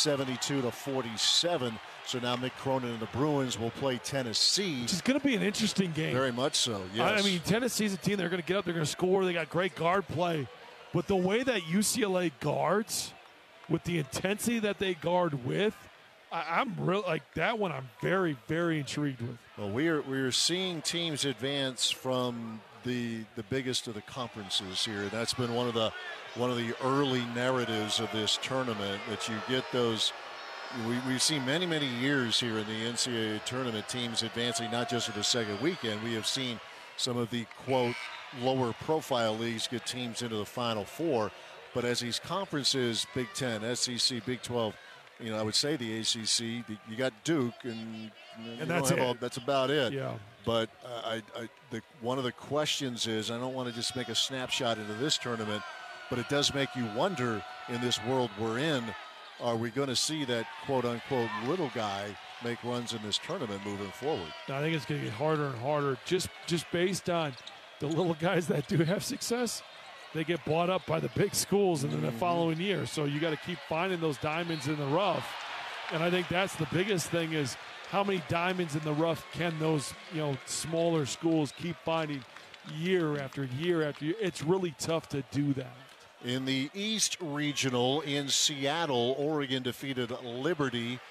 72-47. So now Mick Cronin and the Bruins will play Tennessee. It's going to be an interesting game. Very much so, yes. I mean, Tennessee's a team, they're going to get up, they're going to score, they got great guard play. But the way that UCLA guards, with the intensity that they guard with, I'm real like that one. I'm very, very intrigued with. Well, we're seeing teams advance from the biggest of the conferences here. That's been one of the early narratives of this tournament, that you get those. We've seen many years here in the NCAA tournament teams advancing not just to the second weekend. We have seen some of the quote lower profile leagues get teams into the Final Four, but as these conferences, Big Ten, SEC, Big 12. I would say the ACC. You got Duke, and that's it. That's about it. Yeah. But one of the questions is, I don't want to just make a snapshot into this tournament, but it does make you wonder, in this world we're in, are we going to see that quote-unquote little guy make runs in this tournament moving forward? I think it's going to get harder and harder, just based on the little guys that do have success. They get bought up by the big schools in the following year. So you got to keep finding those diamonds in the rough. And I think that's the biggest thing, is how many diamonds in the rough can those smaller schools keep finding year after year after year. It's really tough to do that. In the East Regional in Seattle, Oregon defeated Liberty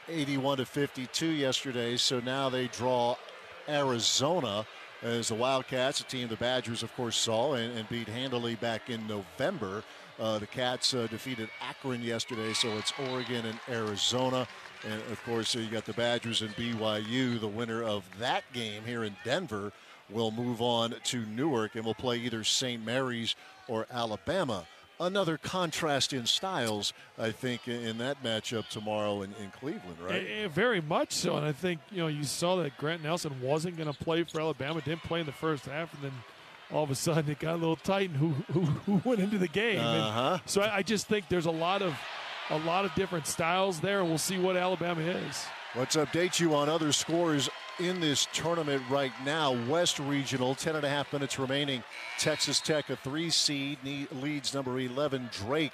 81-52 yesterday. So now they draw Arizona, as the Wildcats, a team the Badgers, of course, saw and beat handily back in November. The Cats defeated Akron yesterday, so it's Oregon and Arizona. And, of course, you got the Badgers and BYU. The winner of that game here in Denver will move on to Newark and will play either St. Mary's or Alabama. Another contrast in styles, I think, in that matchup tomorrow in Cleveland, right? Very much so. And I think, you saw that Grant Nelson wasn't going to play for Alabama, didn't play in the first half, and then all of a sudden it got a little tight, and who went into the game. So I just think there's a lot of different styles there, and we'll see what Alabama is. Let's update you on other scores in this tournament right now. West Regional, 10.5 minutes remaining. Texas Tech, a 3 seed, leads number 11 Drake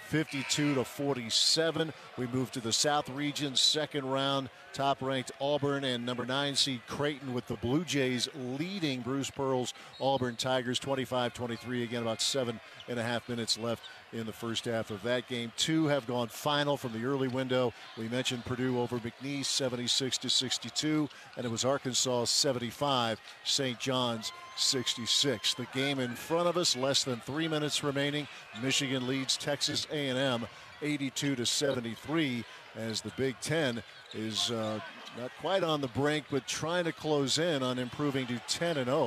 52-47. We move to the South Region, second round. Top-ranked Auburn and number 9 seed Creighton, with the Blue Jays leading Bruce Pearl's Auburn Tigers 25-23. Again, about 7.5 minutes left in the first half of that game. Two have gone final from the early window. We mentioned Purdue over McNeese 76-62, and it was Arkansas 75, St. John's 66. The game in front of us, less than 3 minutes remaining. Michigan leads Texas A&M 82-73, as the Big Ten is not quite on the brink, but trying to close in on improving to 10-0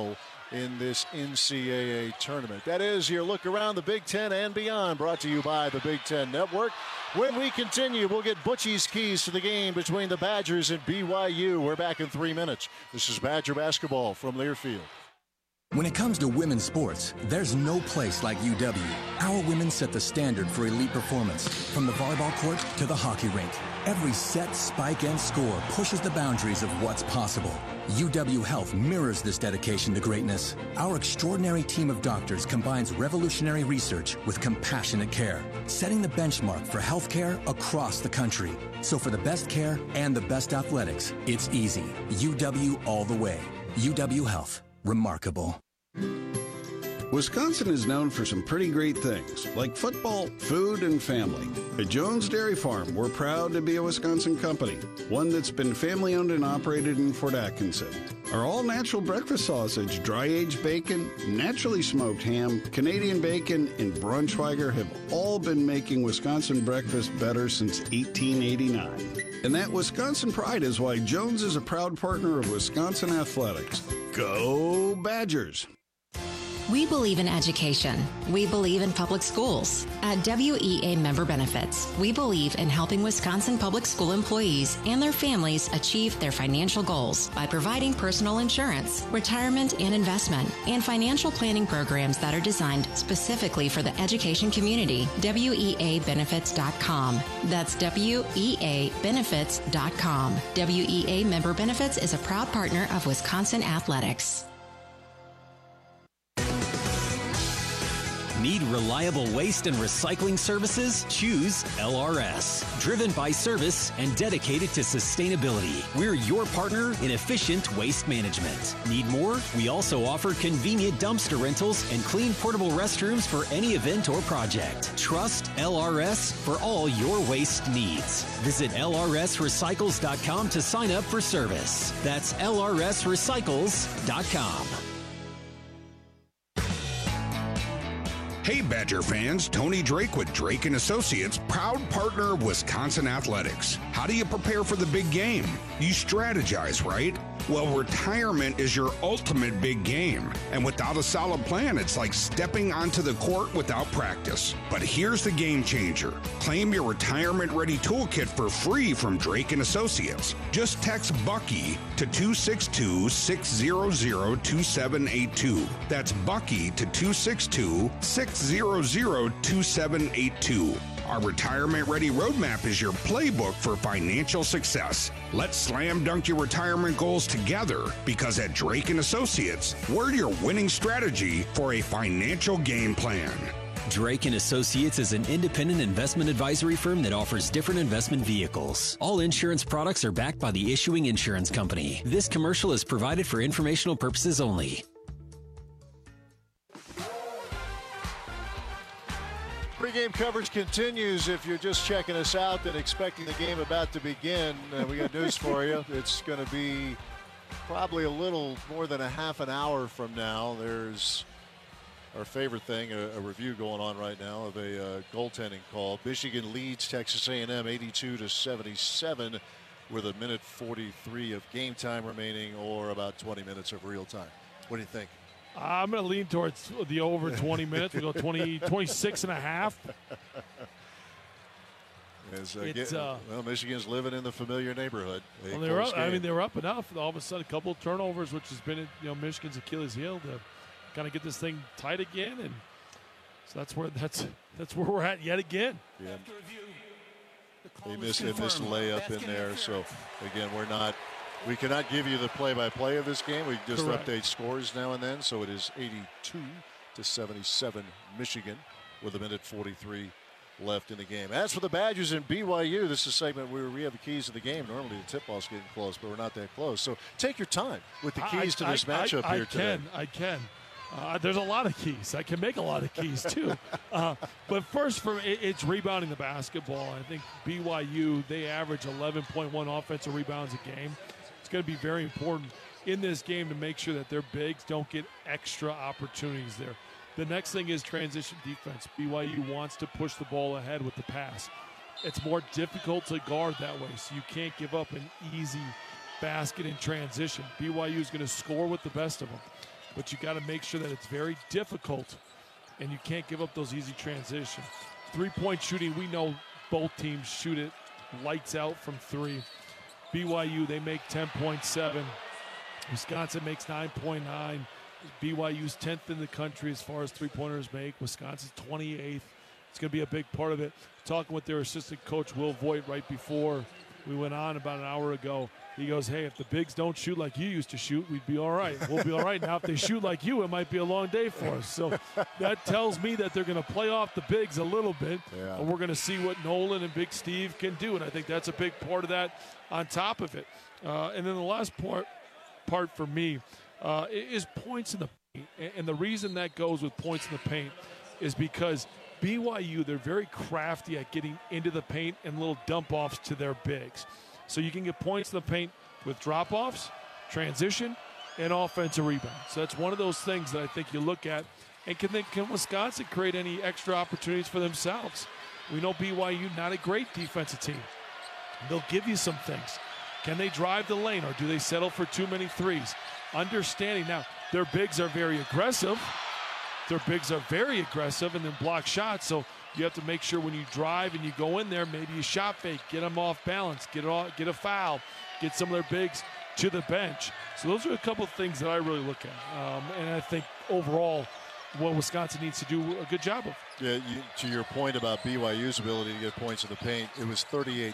in this NCAA tournament. That is your look around the Big Ten and beyond, brought to you by the Big Ten Network. When we continue, we'll get Butchie's keys to the game between the Badgers and BYU. We're back in 3 minutes. This is Badger basketball from Learfield. When it comes to women's sports, there's no place like UW. Our women set the standard for elite performance, from the volleyball court to the hockey rink. Every set, spike, and score pushes the boundaries of what's possible. UW Health mirrors this dedication to greatness. Our extraordinary team of doctors combines revolutionary research with compassionate care, setting the benchmark for healthcare across the country. So for the best care and the best athletics, it's easy. UW all the way. UW Health. Remarkable. Wisconsin is known for some pretty great things, like football, food, and family. At Jones Dairy Farm, we're proud to be a Wisconsin company, one that's been family-owned and operated in Fort Atkinson. Our all-natural breakfast sausage, dry-aged bacon, naturally smoked ham, Canadian bacon, and Braunschweiger have all been making Wisconsin breakfast better since 1889. And that Wisconsin pride is why Jones is a proud partner of Wisconsin Athletics. Go Badgers! We believe in education. We believe in public schools. At WEA Member Benefits, we believe in helping Wisconsin public school employees and their families achieve their financial goals by providing personal insurance, retirement and investment, and financial planning programs that are designed specifically for the education community. WEAbenefits.com. That's WEAbenefits.com. WEA Member Benefits is a proud partner of Wisconsin Athletics. Need reliable waste and recycling services? Choose LRS. Driven by service and dedicated to sustainability, we're your partner in efficient waste management. Need more? We also offer convenient dumpster rentals and clean portable restrooms for any event or project. Trust LRS for all your waste needs. Visit lrsrecycles.com to sign up for service. That's lrsrecycles.com. Hey Badger fans, Tony Drake with Drake & Associates, proud partner of Wisconsin Athletics. How do you prepare for the big game? You strategize, right? Well, retirement is your ultimate big game. And without a solid plan, it's like stepping onto the court without practice. But here's the game changer. Claim your retirement-ready toolkit for free from Drake & Associates. Just text Bucky to 262-600-2782. That's Bucky to 262-600-2782. Our retirement-ready roadmap is your playbook for financial success. Let's slam dunk your retirement goals together, because at Drake & Associates, we're your winning strategy for a financial game plan. Drake & Associates is an independent investment advisory firm that offers different investment vehicles. All insurance products are backed by the issuing insurance company. This commercial is provided for informational purposes only. Pre-game coverage continues. If you're just checking us out and expecting the game about to begin, we got news for you. It's going to be probably a little more than a half an hour from now. There's our favorite thing, a review going on right now of a goaltending call. Michigan leads Texas A&M 82-77 with a minute 43 of game time remaining, or about 20 minutes of real time. What do you think? I'm going to lean towards the over 20 minutes. We go 26 and a half. Well, Michigan's living in the familiar neighborhood. Well, they were up enough. All of a sudden, a couple of turnovers, which has been Michigan's Achilles heel, to kind of get this thing tight again, and so that's where we're at yet again. Yeah. They missed a layup in there. So again, we cannot give you the play-by-play of this game. We just update scores now and then. So it is 82-77 Michigan with a minute 43 left in the game. As for the Badgers and BYU, this is a segment where we have the keys to the game. Normally the tip-off's getting close, but we're not that close. So take your time with the keys to this matchup here today. I can. There's a lot of keys. I can make a lot of keys, too. But first, it's rebounding the basketball. I think BYU, they average 11.1 offensive rebounds a game. It's going to be very important in this game to make sure that their bigs don't get extra opportunities there. The next thing is transition defense. BYU wants to push the ball ahead with the pass. It's more difficult to guard that way, so you can't give up an easy basket in transition. BYU is going to score with the best of them. but you got to make sure that it's very difficult, and you can't give up those easy transitions. 3-point shooting, we know both teams shoot it lights out from 3. BYU, they make 10.7. Wisconsin makes 9.9. BYU's 10th in the country as far as three-pointers make. Wisconsin's 28th. It's going to be a big part of it. Talking with their assistant coach, Will Voigt, right before we went on about an hour ago. He goes, hey, if the bigs don't shoot like you used to shoot, we'd be all right. We'll be all right. Now, if they shoot like you, it might be a long day for us. So that tells me that they're going to play off the bigs a little bit. Yeah. And we're going to see what Nolan and Big Steve can do. And I think that's a big part of that on top of it. And then the last part for me is points in the paint. And the reason that goes with points in the paint is because BYU, they're very crafty at getting into the paint and little dump-offs to their bigs. So you can get points in the paint with drop-offs, transition, and offensive rebound. So that's one of those things that I think you look at. And can Wisconsin create any extra opportunities for themselves? We know BYU, not a great defensive team. They'll give you some things. Can they drive the lane, or do they settle for too many threes? Understanding now, their bigs are very aggressive. Their bigs are very aggressive and then block shots. So you have to make sure when you drive and you go in there, maybe you shot fake, get them off balance, get a foul, get some of their bigs to the bench. So those are a couple of things that I really look at. And I think overall what Wisconsin needs to do a good job of. Yeah, to your point about BYU's ability to get points in the paint, it was 38-20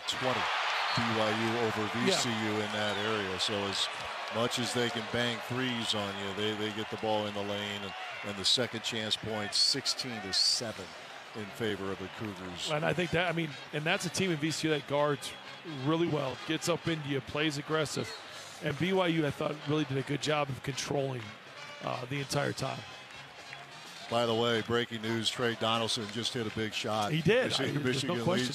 BYU over VCU in that area. So as much as they can bang threes on you, they get the ball in the lane, and the second chance points 16-7 in favor of the Cougars. And I think that, and that's a team in VCU that guards really well, gets up into you, plays aggressive. And BYU, I thought, really did a good job of controlling the entire time. By the way, breaking news, Trey Donaldson just hit a big shot. He did. Michigan leads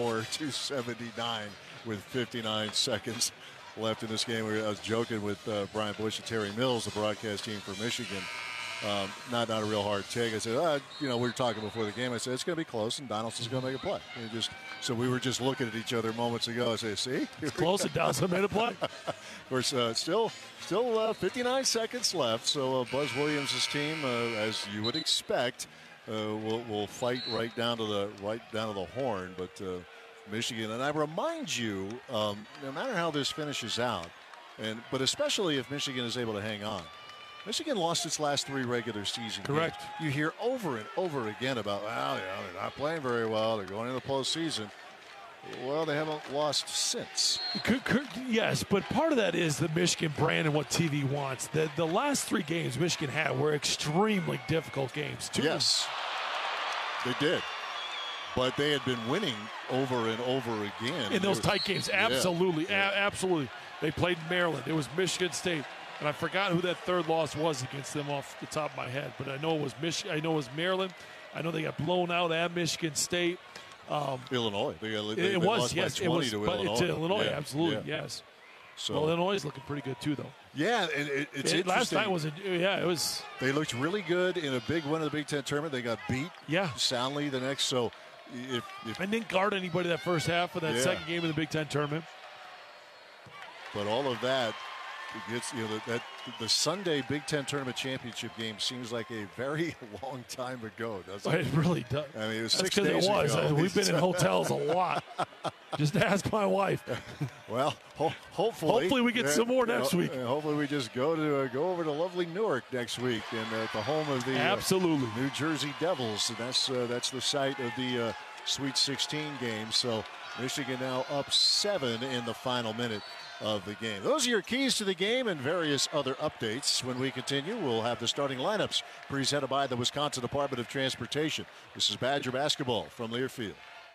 84-79 with 59 seconds left in this game. I was joking with Brian Bush and Terry Mills, the broadcast team for Michigan. Not a real hard take. I said, we were talking before the game. I said, it's going to be close, and Donaldson's going to make a play. So we were just looking at each other moments ago. I said, see? It's close, and Donaldson made a play. Of course, still 59 seconds left. So Buzz Williams' team, as you would expect, will fight right down to the horn. But Michigan, and I remind you, no matter how this finishes out, but especially if Michigan is able to hang on. Michigan lost its last 3 regular season Correct. games. You hear over and over again about, they're not playing very well. They're going into the postseason. Well, they haven't lost since. Yes, but part of that is the Michigan brand and what TV wants. The last 3 games Michigan had were extremely difficult games, too. Yes, they did. But they had been winning over and over again. In those tight games, absolutely. Yeah. Absolutely. They played Maryland. It was Michigan State. And I forgot who that third loss was against them off the top of my head. But I know it was I know it was Maryland. I know they got blown out at Michigan State. Illinois. It was, yes. It was to Illinois, absolutely, yes. So, well, Illinois is looking pretty good, too, though. Yeah, it's interesting. Last night it was. They looked really good in a big win of the Big Ten tournament. They got beat soundly the next. So if and didn't guard anybody that first half of that second game of the Big Ten tournament. But all of that, gets the Sunday Big Ten tournament championship game seems like a very long time ago, doesn't it? It really does. I mean, it was That's 6 days ago. We've been in hotels a lot. Just ask my wife. Well, hopefully we get some more next week. Hopefully we just go over to lovely Newark next week and at the home of the New Jersey Devils. And that's the site of the Sweet 16 game. So Michigan now up 7 in the final minute of the game. Those are your keys to the game and various other updates. When we continue, we'll have the starting lineups presented by the Wisconsin Department of Transportation. This is Badger basketball from Learfield.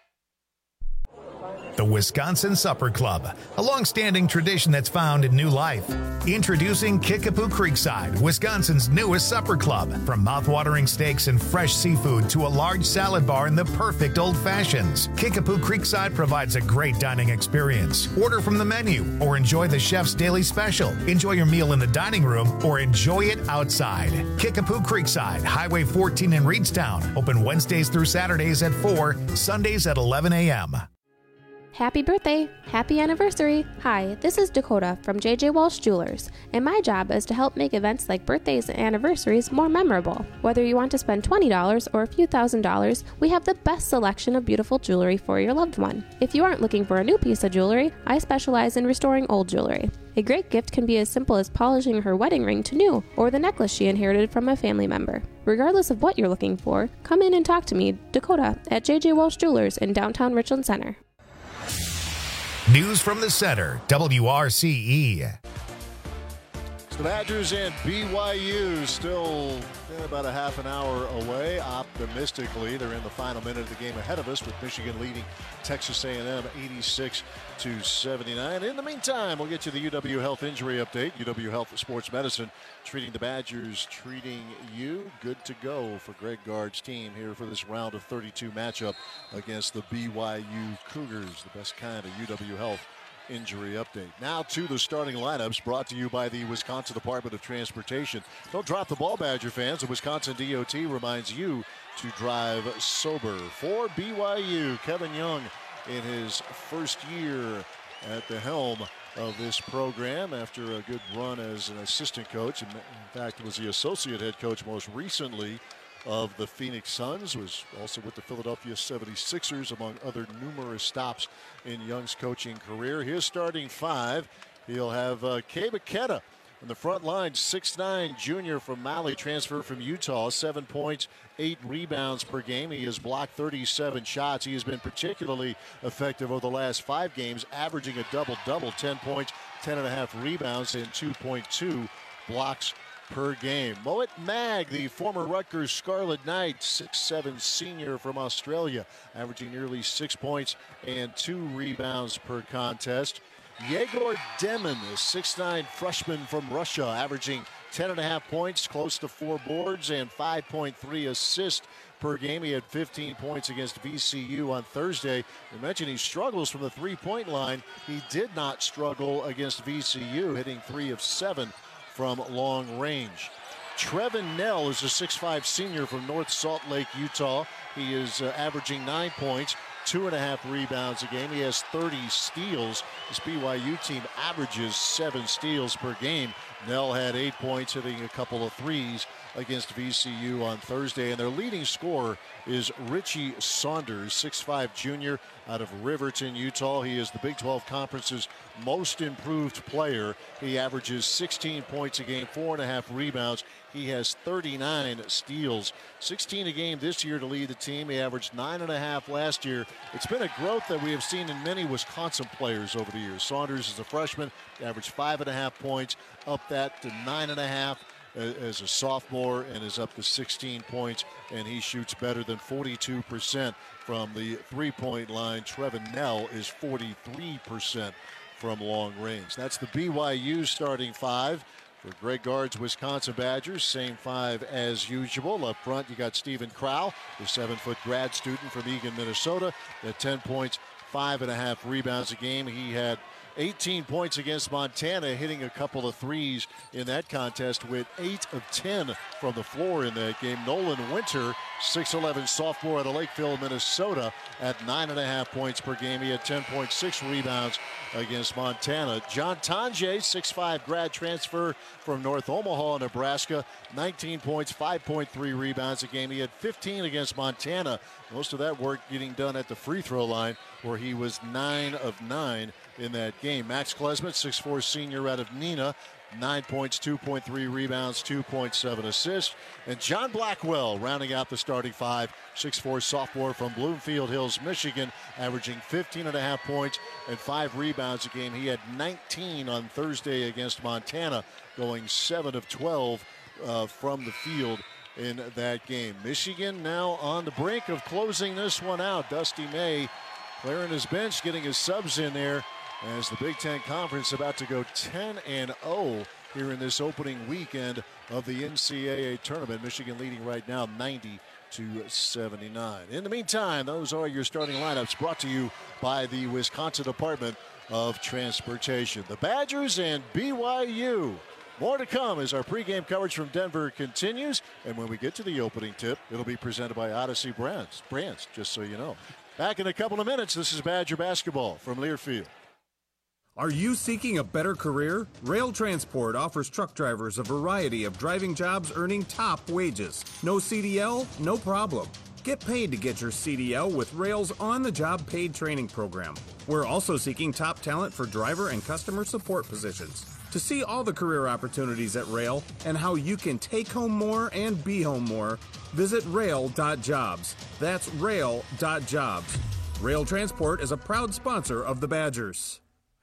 The Wisconsin Supper Club, a long-standing tradition that's found in new life. Introducing Kickapoo Creekside, Wisconsin's newest supper club. From mouth-watering steaks and fresh seafood to a large salad bar and the perfect old fashions, Kickapoo Creekside provides a great dining experience. Order from the menu or enjoy the chef's daily special. Enjoy your meal in the dining room or enjoy it outside. Kickapoo Creekside, Highway 14 in Reedstown. Open Wednesdays through Saturdays at 4, Sundays at 11 a.m. Happy birthday! Happy anniversary! Hi, this is Dakota from JJ Walsh Jewelers, and my job is to help make events like birthdays and anniversaries more memorable. Whether you want to spend $20 or a few $1,000s, we have the best selection of beautiful jewelry for your loved one. If you aren't looking for a new piece of jewelry, I specialize in restoring old jewelry. A great gift can be as simple as polishing her wedding ring to new, or the necklace she inherited from a family member. Regardless of what you're looking for, come in and talk to me, Dakota, at JJ Walsh Jewelers in downtown Richland Center. News from the Center, WRCE. The Badgers and BYU still about a half an hour away. Optimistically, they're in the final minute of the game ahead of us, with Michigan leading Texas A&M 86-79. In the meantime, we'll get you the UW Health injury update. UW Health Sports Medicine treating the Badgers, treating you. Good to go for Greg Gard's team here for this round of 32 matchup against the BYU Cougars. The best kind of UW Health injury update. Now to the starting lineups, brought to you by the Wisconsin Department of Transportation. Don't drop the ball, Badger fans. The Wisconsin DOT reminds you to drive sober. For BYU, Kevin Young in his first year at the helm of this program after a good run as an assistant coach. In fact, was the associate head coach most recently of the Phoenix Suns, was also with the Philadelphia 76ers, among other numerous stops in Young's coaching career. His starting five, he'll have Kay McKenna in the front line, 6'9", junior from Mali, transfer from Utah, 7 points, 8 rebounds per game. He has blocked 37 shots. He has been particularly effective over the last 5 games, averaging a double-double, 10 points, 10.5 rebounds, and 2.2 blocks per game. Moet Mag, the former Rutgers Scarlet Knight, 6'7" senior from Australia, averaging nearly 6 points and 2 rebounds per contest. Yegor Demin, a 6'9" freshman from Russia, averaging 10.5 points, close to 4 boards, and 5.3 assists per game. He had 15 points against VCU on Thursday. We mentioned he struggles from the three-point line. He did not struggle against VCU, hitting 3 of 7 from long range. Trevin Knell is a 6'5" senior from North Salt Lake, Utah. He is averaging 9 points, 2.5 rebounds a game. He has 30 steals. This BYU team averages 7 steals per game. Knell had 8 points, hitting a couple of threes against VCU on Thursday. And their leading scorer is Richie Saunders, 6'5" junior out of Riverton, Utah. He is the Big 12 Conference's most improved player. He averages 16 points a game, 4.5 rebounds. He has 39 steals, 16 a game this year to lead the team. He averaged 9.5 last year. It's been a growth that we have seen in many Wisconsin players over the years. Saunders is a freshman, averaged 5.5 points, up that to 9.5 as a sophomore, and is up to 16 points, and he shoots better than 42% from the three-point line. Trevin Knell is 43% from long range. That's the BYU starting five. For Greg Gard's Wisconsin Badgers, same five as usual. Up front, you got Stephen Crowell, the 7-foot grad student from Eagan, Minnesota, at 10 points, 5.5 rebounds a game. He had 18 points against Montana, hitting a couple of threes in that contest with 8 of 10 from the floor in that game. Nolan Winter, 6'11" sophomore out of Lakeville, Minnesota, at 9.5 points per game. He had 10.6 rebounds against Montana. John Tonje, 6'5" grad transfer from North Omaha, Nebraska, 19 points, 5.3 rebounds a game. He had 15 against Montana. Most of that work getting done at the free throw line, where he was 9 of 9 in that game. Max Klesmit, 6'4" senior out of Neenah, 9 points, 2.3 rebounds, 2.7 assists. And John Blackwell rounding out the starting five, 6'4" sophomore from Bloomfield Hills, Michigan, averaging 15.5 points and 5 rebounds a game. He had 19 on Thursday against Montana, going 7 of 12 from the field in that game. Michigan now on the brink of closing this one out. Dusty May clearing his bench, getting his subs in there, as the Big Ten Conference about to go 10-0 here in this opening weekend of the NCAA tournament. Michigan leading right now 90-79. In the meantime, those are your starting lineups, brought to you by the Wisconsin Department of Transportation. The Badgers and BYU. More to come as our pregame coverage from Denver continues. And when we get to the opening tip, it'll be presented by Odyssey Brands, just so you know. Back in a couple of minutes. This is Badger basketball from Learfield. Are you seeking a better career? Rail Transport offers truck drivers a variety of driving jobs earning top wages. No CDL? No problem. Get paid to get your CDL with Rail's on-the-job paid training program. We're also seeking top talent for driver and customer support positions. To see all the career opportunities at Rail and how you can take home more and be home more, visit rail.jobs. That's rail.jobs. Rail Transport is a proud sponsor of the Badgers.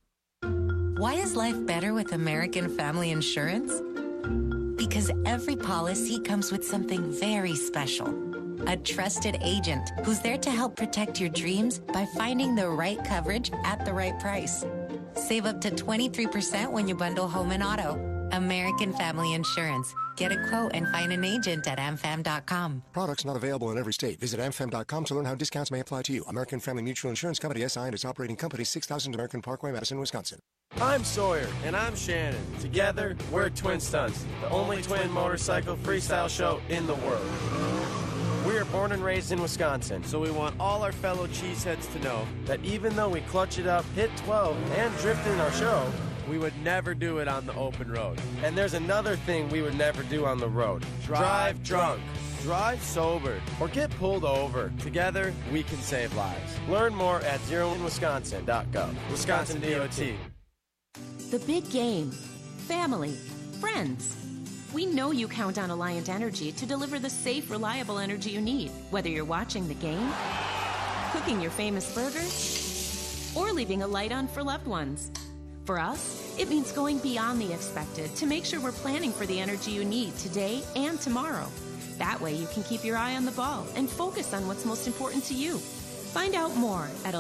Why is life better with American Family Insurance? Because every policy comes with something very special. A trusted agent who's there to help protect your dreams by finding the right coverage at the right price. Save up to 23% when you bundle home and auto. American Family Insurance. Get a quote and find an agent at amfam.com. Products not available in every state. Visit amfam.com to learn how discounts may apply to you. American Family Mutual Insurance Company, SI, and its operating company, 6000 American Parkway, Madison, Wisconsin. I'm Sawyer, and I'm Shannon. Together, we're Twin Stunts, the only twin motorcycle freestyle show in the world. We are born and raised in Wisconsin, so we want all our fellow cheeseheads to know that even though we clutch it up, hit 12, and drift in our show, we would never do it on the open road. And there's another thing we would never do on the road. Drive drunk. Drive sober. Or get pulled over. Together, we can save lives. Learn more at zeroinwisconsin.gov. Wisconsin DOT. The big game. Family. Friends. We know you count on Alliant Energy to deliver the safe, reliable energy you need, whether you're watching the game, cooking your famous burgers, or leaving a light on for loved ones. For us, it means going beyond the expected to make sure we're planning for the energy you need today and tomorrow. That way you can keep your eye on the ball and focus on what's most important to you. Find out more at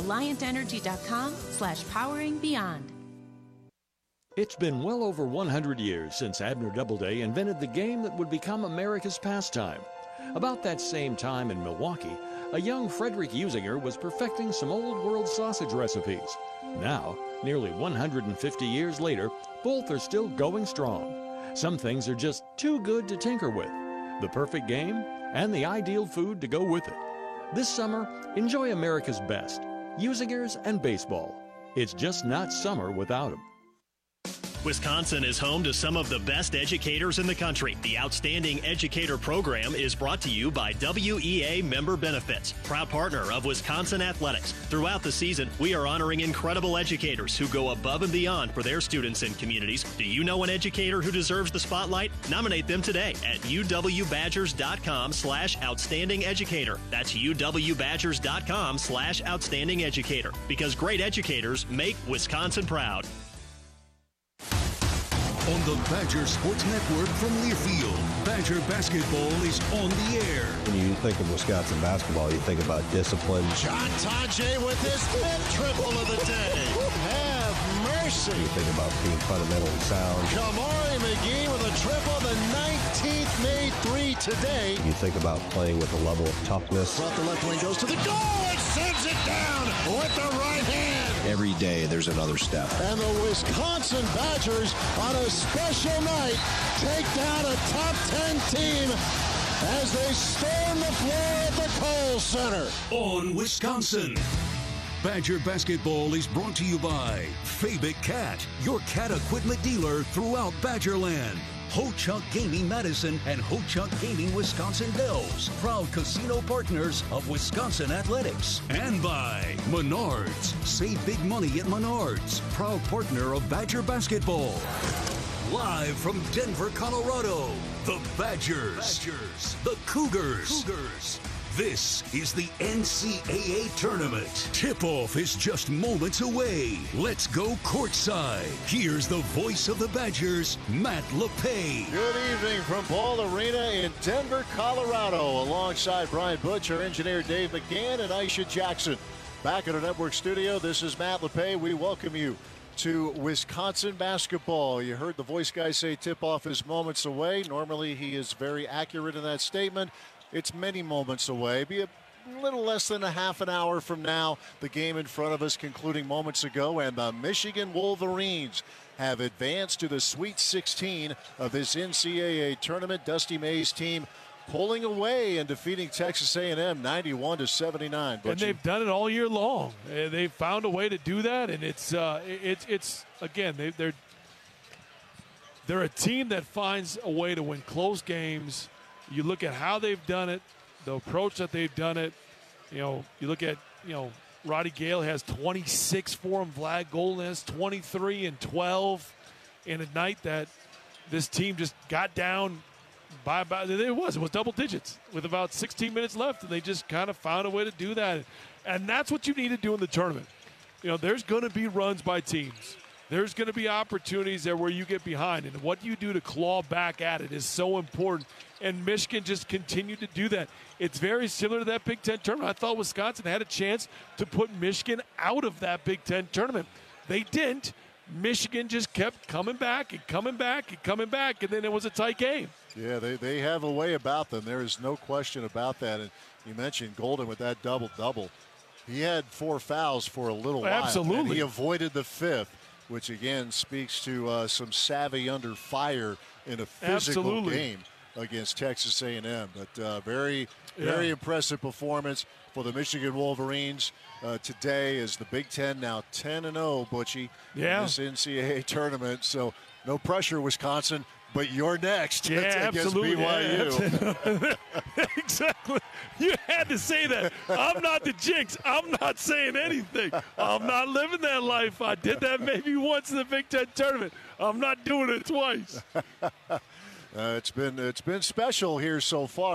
alliantenergy.com/poweringbeyond. It's been well over 100 years since Abner Doubleday invented the game that would become America's pastime. About that same time in Milwaukee, a young Frederick Usinger was perfecting some old world sausage recipes. Now, nearly 150 years later, both are still going strong. Some things are just too good to tinker with. The perfect game and the ideal food to go with it. This summer, enjoy America's best, Usigers and baseball. It's just not summer without them. Wisconsin is home to some of the best educators in the country. The Outstanding Educator Program is brought to you by WEA Member Benefits, proud partner of Wisconsin Athletics. Throughout the season, we are honoring incredible educators who go above and beyond for their students and communities. Do you know an educator who deserves the spotlight? Nominate them today at uwbadgers.com/outstanding educator. That's uwbadgers.com/outstanding educator. Because great educators make Wisconsin proud. On the Badger Sports Network from Learfield, Badger basketball is on the air. When you think of Wisconsin basketball, you think about discipline. John Tajay with his fifth triple of the day. Have mercy. You think about being fundamentally sound. Kamari McGee with a triple, the 19th made three today. You think about playing with a level of toughness. Brought the left wing, goes to the goal, and sends it down with the right hand. Every day there's another step. And the Wisconsin Badgers on a special night take down a top 10 team as they storm the floor at the Kohl Center. On Wisconsin. Badger basketball is brought to you by Fabic Cat, your cat equipment dealer throughout Badgerland. Ho-Chunk Gaming Madison and Ho-Chunk Gaming Wisconsin Dells, proud casino partners of Wisconsin Athletics. And by Menards. Save big money at Menards, proud partner of Badger basketball. Live from Denver, Colorado, the Badgers. The Cougars. This is the NCAA tournament. Tip-off is just moments away. Let's go courtside. Here's the voice of the Badgers, Matt LePay. Good evening from Ball Arena in Denver, Colorado, alongside Brian Butcher, engineer Dave McCann, and Aisha Jackson. Back at our network studio, this is Matt LePay. We welcome you to Wisconsin basketball. You heard the voice guy say tip-off is moments away. Normally, he is very accurate in that statement. It's many moments away. Be a little less than a half an hour from now. The game in front of us concluding moments ago, and the Michigan Wolverines have advanced to the Sweet 16 of this NCAA tournament. Dusty May's team pulling away and defeating Texas A&M 91-79. And they've done it all year long. They've found a way to do that, and it's again, they're a team that finds a way to win close games. You look at how they've done it, the approach that they've done it. You look at, Roddy Gale has 26 for him. Vlad Golden has 23 and 12 in a night that this team just got down by about, it was double digits with about 16 minutes left, and they just kind of found a way to do that. And that's what you need to do in the tournament. There's going to be runs by teams. There's going to be opportunities there where you get behind, and what you do to claw back at it is so important. And Michigan just continued to do that. It's very similar to that Big Ten tournament. I thought Wisconsin had a chance to put Michigan out of that Big Ten tournament. They didn't. Michigan just kept coming back and coming back and coming back, and then it was a tight game. Yeah, they have a way about them. There is no question about that. And you mentioned Golden with that double-double. He had 4 fouls for a little while. Absolutely. And he avoided the 5th, which, again, speaks to some savvy under fire in a physical game against Texas A&M. But very impressive performance for the Michigan Wolverines today, as the Big Ten now 10-0, Butchie, in this NCAA tournament. So no pressure, Wisconsin, but you're next against absolutely. BYU. Yeah, exactly. You had to say that. I'm not the jinx. I'm not saying anything. I'm not living that life. I did that maybe once in the Big Ten tournament. I'm not doing it twice. It's been special here so far.